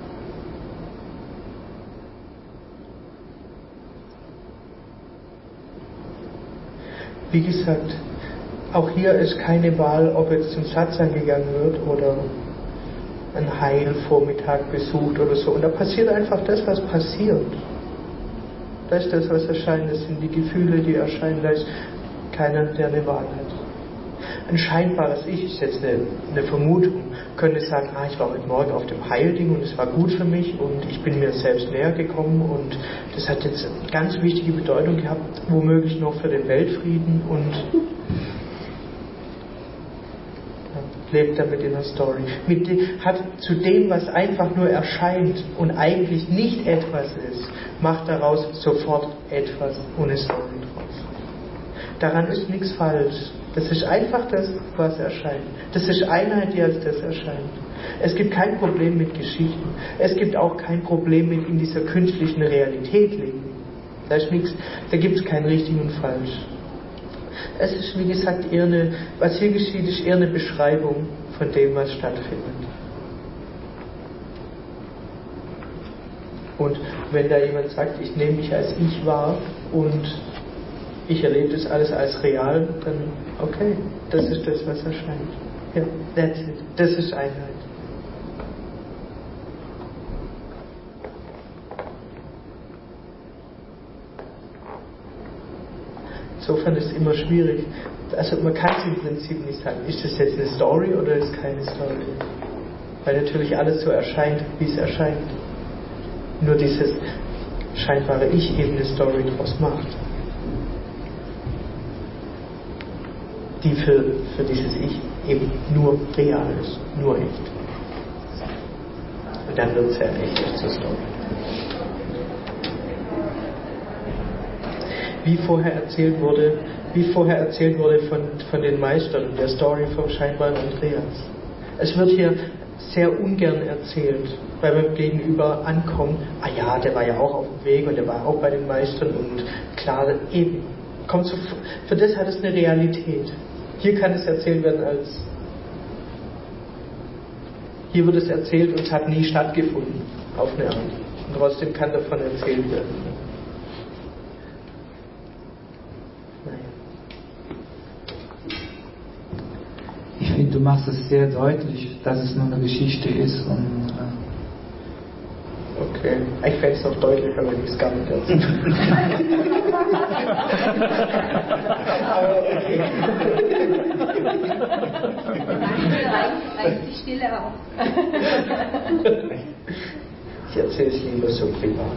Wie gesagt, auch hier ist keine Wahl, ob jetzt zum Satsang gegangen wird oder ein Heilvormittag besucht oder so. Und da passiert einfach das, was passiert. Das ist das, was erscheint. Das sind die Gefühle, die erscheinen. Da ist keiner, der eine Wahl hat. Ein scheinbares Ich ist jetzt eine, eine Vermutung. Könnte sagen, ah, ich war heute Morgen auf dem Heilding und es war gut für mich und ich bin mir selbst näher gekommen und das hat jetzt eine ganz wichtige Bedeutung gehabt, womöglich noch für den Weltfrieden und lebt damit in der Story. Mit dem, hat zu dem, was einfach nur erscheint und eigentlich nicht etwas ist, macht daraus sofort etwas ohne Story draus. Daran ist nichts falsch. Das ist einfach das, was erscheint. Das ist Einheit, die als das erscheint. Es gibt kein Problem mit Geschichten. Es gibt auch kein Problem mit in dieser künstlichen Realität leben. Da ist nichts, da gibt es kein richtig und falsch. Es ist, wie gesagt, eher eine, was hier geschieht, ist eher eine Beschreibung von dem, was stattfindet. Und wenn da jemand sagt, ich nehme mich als ich wahr und ich erlebe das alles als real, dann okay, das ist das, was erscheint. Ja, that's it. Das ist Einheit. Insofern ist es immer schwierig. Also man kann es im Prinzip nicht sagen, ist das jetzt eine Story oder ist keine Story? Weil natürlich alles so erscheint, wie es erscheint. Nur dieses scheinbare Ich eben eine Story draus macht. Die für, für dieses Ich eben nur real ist, nur echt. Und dann wird es ja echt zur Story. Wie vorher erzählt wurde, wie vorher erzählt wurde von, von den Meistern und der Story vom scheinbaren Andreas. Es wird hier sehr ungern erzählt, weil beim Gegenüber ankommt, ah ja, der war ja auch auf dem Weg und der war auch bei den Meistern und klar, eben, kommt so, für das hat es eine Realität. Hier kann es erzählt werden als, hier wird es erzählt und es hat nie stattgefunden, auf eine Art. Und trotzdem kann davon erzählt werden. Ich finde, du machst es sehr deutlich, dass es nur eine Geschichte ist und äh okay, ich fände es noch deutlicher, wenn ich es gar nicht erzähle. Aber okay. Reicht die Stille auch. Ich erzähle es lieber so privat.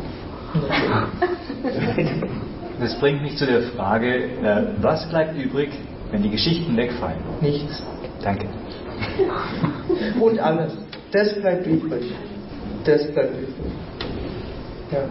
Das bringt mich zu der Frage, was bleibt übrig, wenn die Geschichten wegfallen? Nichts. Danke. Und alles. Das bleibt übrig. Das bleibt übrig. Ja.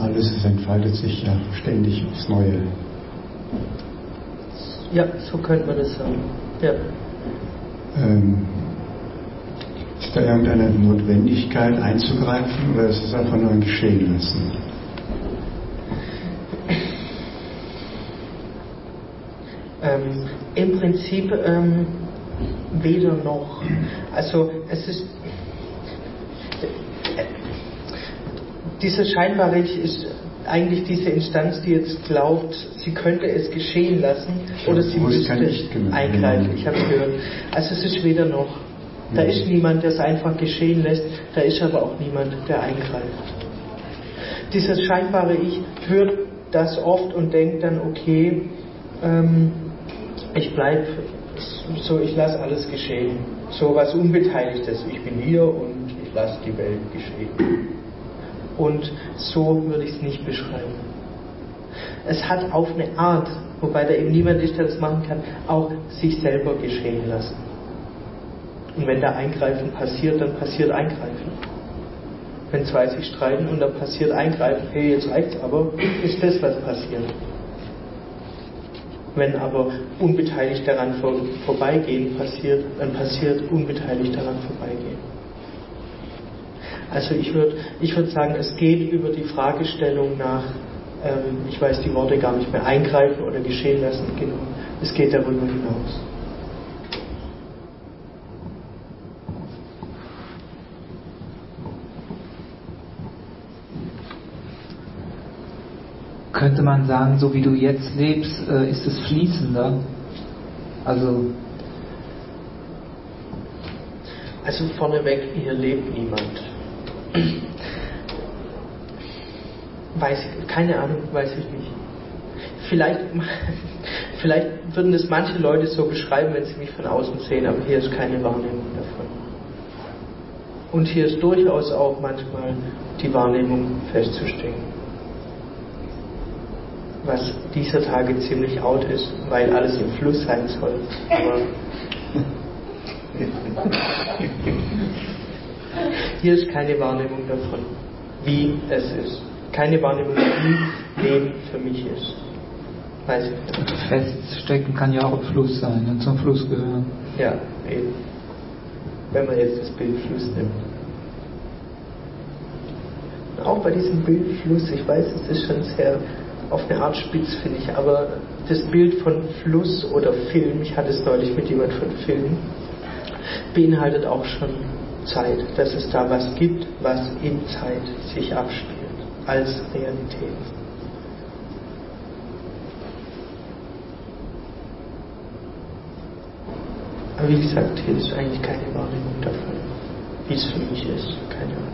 alles, es entfaltet sich ja ständig aufs Neue. Ja, so könnte man das sagen. Ja. Ähm, ist da irgendeine Notwendigkeit einzugreifen oder ist es einfach nur ein Geschehen lassen? Ähm, Im Prinzip ähm, weder noch. Also es ist dieser scheinbare Ich ist eigentlich diese Instanz, die jetzt glaubt, sie könnte es geschehen lassen oder sie müsste eingreifen. Ich habe es gehört. Also es ist weder noch. Da ist niemand, der es einfach geschehen lässt, da ist aber auch niemand, der eingreift. Dieses scheinbare Ich hört das oft und denkt dann, okay, ähm, ich bleibe so, ich lasse alles geschehen. So was Unbeteiligtes. Ich bin hier und ich lasse die Welt geschehen. Und so würde ich es nicht beschreiben. Es hat auf eine Art, wobei da eben niemand ist, der das machen kann, auch sich selber geschehen lassen. Und wenn da Eingreifen passiert, dann passiert Eingreifen. Wenn zwei sich streiten und dann passiert Eingreifen, hey, jetzt reicht's aber, ist das, was passiert. Wenn aber unbeteiligt daran vor, vorbeigehen passiert, dann passiert unbeteiligt daran vorbeigehen. Also ich würde ich würd sagen, es geht über die Fragestellung nach, ähm, ich weiß die Worte gar nicht mehr, eingreifen oder geschehen lassen, genau. Es geht darüber hinaus. Könnte man sagen, so wie du jetzt lebst, äh, ist es fließender? Also Also vorneweg, hier lebt niemand. Weiß ich, keine Ahnung, weiß ich nicht. Vielleicht, vielleicht würden es manche Leute so beschreiben, wenn sie mich von außen sehen, aber hier ist keine Wahrnehmung davon. Und hier ist durchaus auch manchmal die Wahrnehmung festzustellen. Was dieser Tage ziemlich out ist, weil alles im Fluss sein soll. Aber hier ist keine Wahrnehmung davon, wie es ist. Keine Wahrnehmung, wie Leben für mich ist. Weiß ich nicht. Feststecken kann ja auch im Fluss sein und zum Fluss gehören. Ja, eben. Wenn man jetzt das Bild Fluss nimmt. Auch bei diesem Bild Fluss, ich weiß, es ist schon sehr auf eine Art spitz, finde ich, aber das Bild von Fluss oder Film, ich hatte es neulich mit jemand von Film, beinhaltet auch schon Zeit, dass es da was gibt, was in Zeit sich abspielt, als Realität. Aber wie gesagt, hier ist eigentlich keine Wahrnehmung davon, wie es für mich ist, keine Ahnung.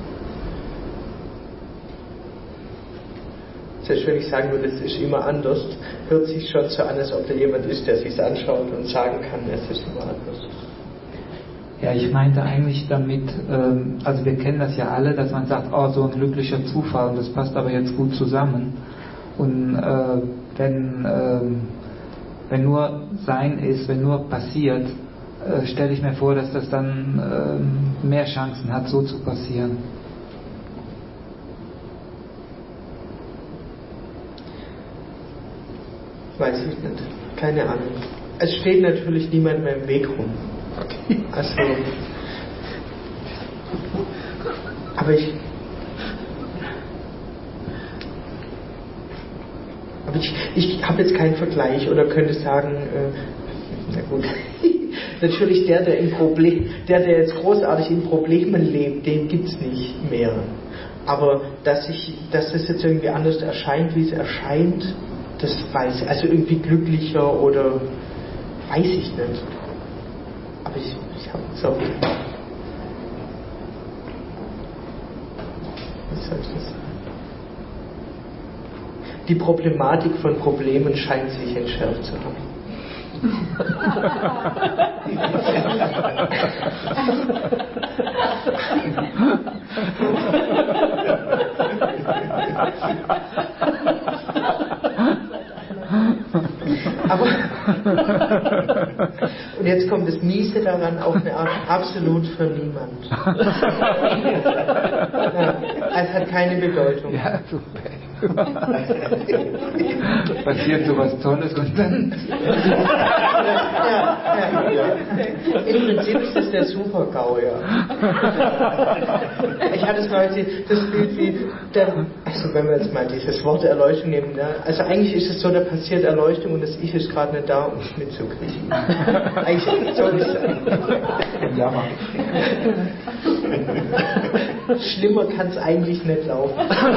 Selbst wenn ich sagen würde, es ist immer anders, hört sich schon so an, als ob da jemand ist, der sich anschaut und sagen kann, es ist immer anders. Ja, ich meinte eigentlich damit, ähm, also wir kennen das ja alle, dass man sagt, oh, so ein glücklicher Zufall, und das passt aber jetzt gut zusammen. Und äh, wenn, ähm, wenn nur Sein ist, wenn nur passiert, äh, stelle ich mir vor, dass das dann ähm, mehr Chancen hat, so zu passieren. Weiß ich nicht. Keine Ahnung. Es steht natürlich niemand mehr im Weg rum. Also, aber ich, aber ich, ich habe jetzt keinen Vergleich oder könnte sagen, äh, na gut, natürlich der, der im Problem, der, der jetzt großartig in Problemen lebt, den gibt's nicht mehr. Aber dass ich, dass das jetzt irgendwie anders erscheint, wie es erscheint, das weiß ich. Also irgendwie glücklicher oder weiß ich nicht. Aber ich, ich habe so. Wie soll ich das sagen? Die Problematik von Problemen scheint sich entschärft zu haben. Aber Und jetzt kommt das Miese daran, auf eine Art absolut für niemand. Ja, es hat keine Bedeutung. Ja, super. Passiert sowas Tolles und dann... Ja, ja, ja. Im Prinzip ist das der Super-GAU, ja. Ich hatte es heute das Bild wie, der, also wenn wir jetzt mal dieses Wort Erleuchtung nehmen, ja, also eigentlich ist es so, da passiert Erleuchtung und das Ich ist gerade nicht da, um es mitzukriegen. Eigentlich soll es sein. Jammer. Schlimmer kann es eigentlich nicht laufen.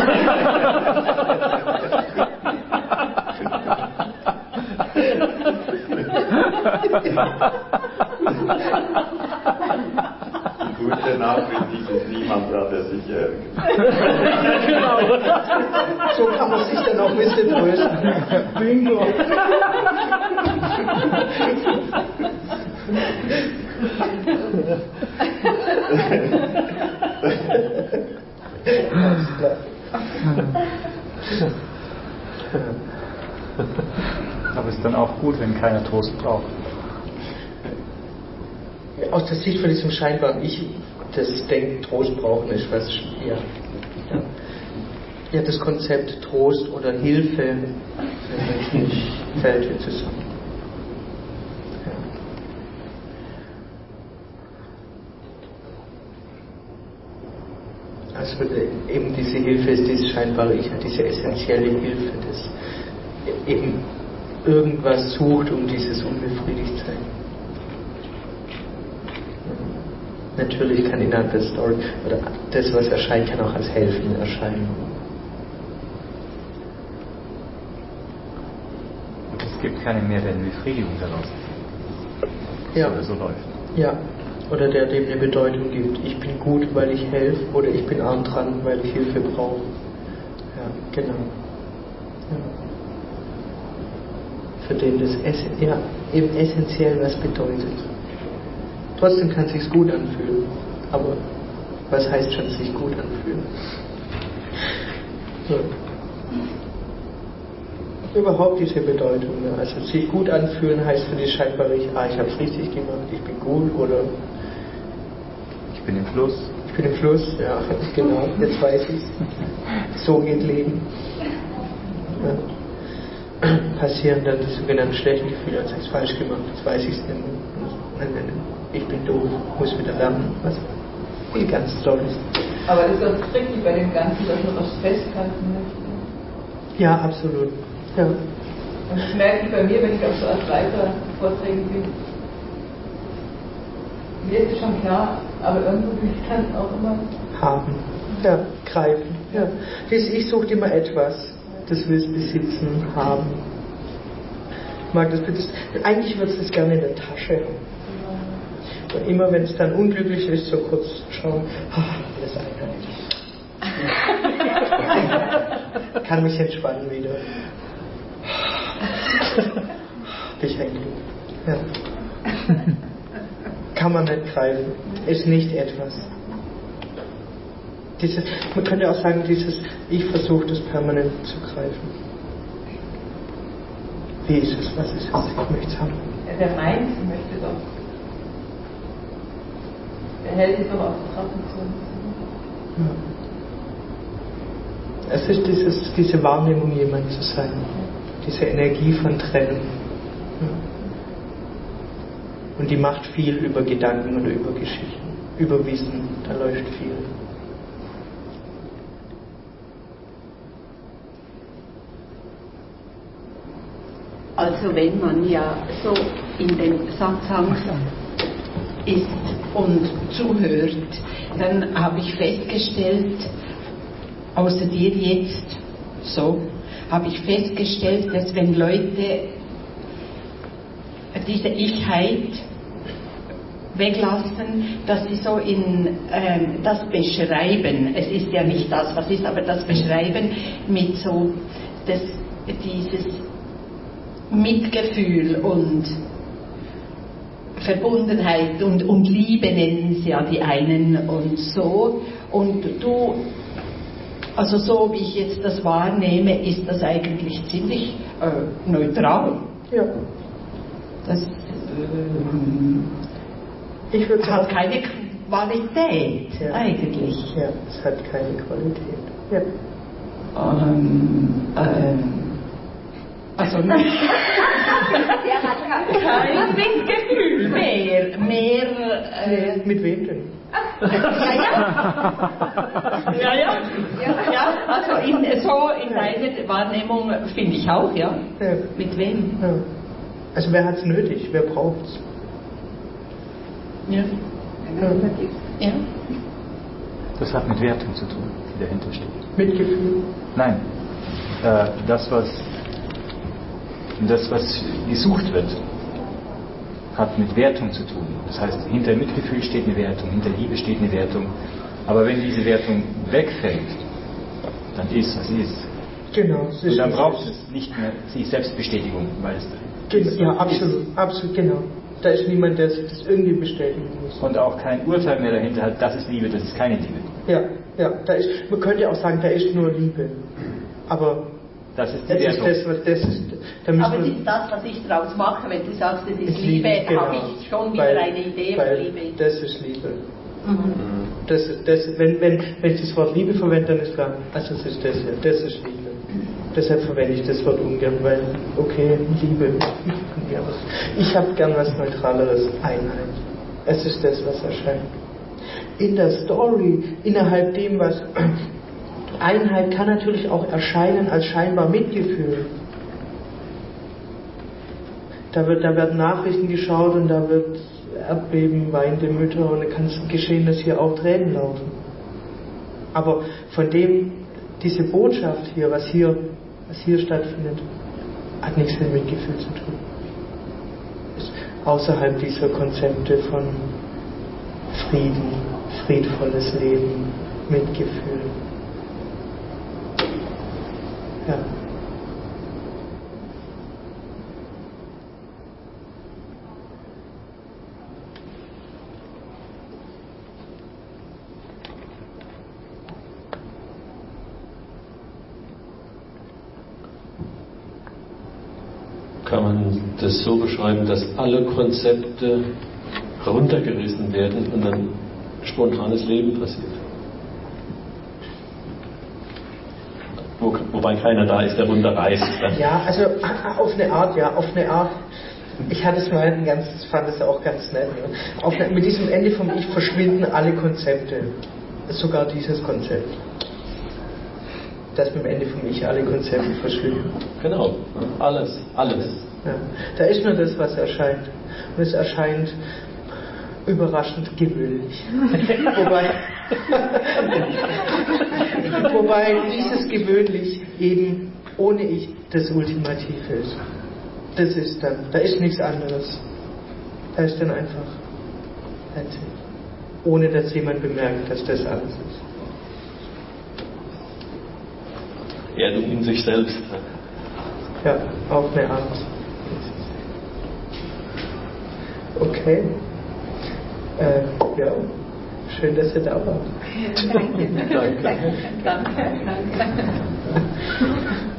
Die gute Nachricht ist, dass niemand da, der sich ärgert. Genau. So kann man sich dann auch ein bisschen trösten. Bingo. Alles klar. Aber es ist dann auch gut, wenn keiner Trost braucht. Aus der Sicht von diesem scheinbaren Ich, das Denken, Trost brauchen, ist was, ja, ja. Ja, das Konzept Trost oder Hilfe nicht, fällt hier zusammen. Ja. Also eben diese Hilfe ist dieses scheinbare Ich, diese essentielle Hilfe, das eben irgendwas sucht, um dieses Unbefriedigtsein. Natürlich kann innerhalb der Story, oder das, was erscheint, kann auch als Helfen erscheinen. Und es gibt keine mehr Befriedigung daraus. Ja. Oder so läuft. Ja. Oder der dem eine Bedeutung gibt. Ich bin gut, weil ich helfe, oder ich bin arm dran, weil ich Hilfe brauche. Ja, genau. Ja. Für den das Essen, ja, eben essentiell was bedeutet. Trotzdem kann es sich gut anfühlen. Aber was heißt schon sich gut anfühlen? So. Überhaupt diese Bedeutung. Ne? Also sich gut anfühlen heißt für die scheinbar nicht, ah, ich habe es richtig gemacht, ich bin gut oder ich bin im Fluss. Ich bin im Fluss, ja, genau, jetzt weiß ich es. So geht Leben. Ja. Passieren dann die sogenannten schlechten Gefühle, als ich es falsch gemacht, jetzt weiß ich es nicht mehr. Ich bin doof, muss wieder lernen. Was? Die ganzen Storys. Aber ist das tricky bei dem Ganzen, dass man was festhalten möchte? Ja, absolut. Ja. Und das merke ich bei mir, wenn ich auch so als Leiter Vorträgen bin. Mir ist es schon klar, aber irgendwo will ich dann auch immer haben. Ja, greifen. Ja. Ich suche immer etwas, das will es besitzen, haben. Ich mag das bitte. Eigentlich würde es das gerne in der Tasche haben. Und immer wenn es dann unglücklich ist, so kurz schauen, ach, alles einheitlich. Kann mich entspannen wieder. Ich ein Glück. Ja. Kann man nicht greifen. Ist nicht etwas. Diese, man könnte auch sagen, dieses Ich versuche das permanent zu greifen. Wie ist es? Was ist es? Ich möchte es haben. Ja, der meint, möchte doch. Der hält sich doch auf die Trappen zu. Ja. Es ist dieses, diese Wahrnehmung, jemand zu sein. Diese Energie von Trennen. Ja. Und die macht viel über Gedanken oder über Geschichten. Über Wissen, da läuft viel. Also wenn man ja so in dem Satzang ist und zuhört, dann habe ich festgestellt, außer dir jetzt so, habe ich festgestellt, dass wenn Leute diese Ichheit weglassen, dass sie so in ähm, das Beschreiben, es ist ja nicht das, was ist, aber das Beschreiben mit so das, dieses Mitgefühl und Verbundenheit und, und Liebe nennen sie ja die einen und so. Und du, also so wie ich jetzt das wahrnehme, ist das eigentlich ziemlich äh, neutral. Ja. Das ähm, ich würde hat sagen, keine Qualität ja. eigentlich. Ja, es hat keine Qualität. Ja. Ähm, ähm, also nicht kein Mitgefühl mehr, mehr äh, mit wem denn? ja, ja. ja, ja. ja, also in, so in deiner Wahrnehmung finde ich auch, ja. Ja. Mit wem? Ja. Also wer hat es nötig? Wer braucht es? Ja. Ja. ja. Das hat mit Wertung zu tun, die dahinter steht. Mitgefühl? Nein. Äh, das, was, das, was gesucht wird, hat mit Wertung zu tun. Das heißt, hinter Mitgefühl steht eine Wertung, hinter Liebe steht eine Wertung. Aber wenn diese Wertung wegfällt, dann ist, was ist. Genau. Und dann braucht es nicht mehr die Selbstbestätigung, weil es genau, ist, ja, ist. absolut, absolut, genau. Da ist niemand, der sich das irgendwie bestätigen muss. Und auch kein Urteil mehr dahinter hat, das ist Liebe, das ist keine Liebe. Ja, ja, da ist, man könnte auch sagen, da ist nur Liebe. Aber das ist die das Wertung. ist das, was das ist. Da müssen Aber wir, das ist das, was ich daraus mache, wenn du sagst, das ist ist Liebe, Liebe, genau. habe ich schon wieder Weil- eine Idee weil von Liebe. Das ist Liebe. Mhm. Das, das, wenn, wenn, wenn ich das Wort Liebe verwende, dann ist klar, also das ist das hier, das ist Liebe. Deshalb verwende ich das Wort ungern, weil, okay, Liebe, ja, was, ich habe gern was Neutraleres, Einheit. Es ist das, was erscheint. In der Story, innerhalb dem, was Einheit kann natürlich auch erscheinen als scheinbar Mitgefühl. Da, wird, da werden Nachrichten geschaut und da wird Erdbeben, weinende Mütter und dann kann es geschehen, dass hier auch Tränen laufen. Aber von dem, diese Botschaft hier, was hier, was hier stattfindet, hat nichts mit Mitgefühl zu tun. Ist außerhalb dieser Konzepte von Frieden, friedvolles Leben, Mitgefühl. Ja. Kann man das so beschreiben, dass alle Konzepte runtergerissen werden und dann spontanes Leben passiert? Wo, wobei keiner da ist, der runterreißt. Ja, also auf eine Art, ja, auf eine Art. Ich hatte es mal ein ganzes, fand es auch ganz nett. Ne? Auf eine, mit diesem Ende vom Ich verschwinden alle Konzepte, sogar dieses Konzept. Dass mit dem Ende vom Ich alle Konzepte verschwinden. Genau, alles, alles. Ja. Da ist nur das, was erscheint. Und es erscheint überraschend gewöhnlich. wobei, wobei dieses gewöhnlich eben ohne Ich das Ultimative ist. Das ist dann, da ist nichts anderes. Da ist dann einfach that's it. Ohne dass jemand bemerkt, dass das alles ist. Erdung in sich selbst. Ja, auf eine Art. Okay. Äh, ja, schön, dass ihr da wart. Danke. Danke. Danke. Danke.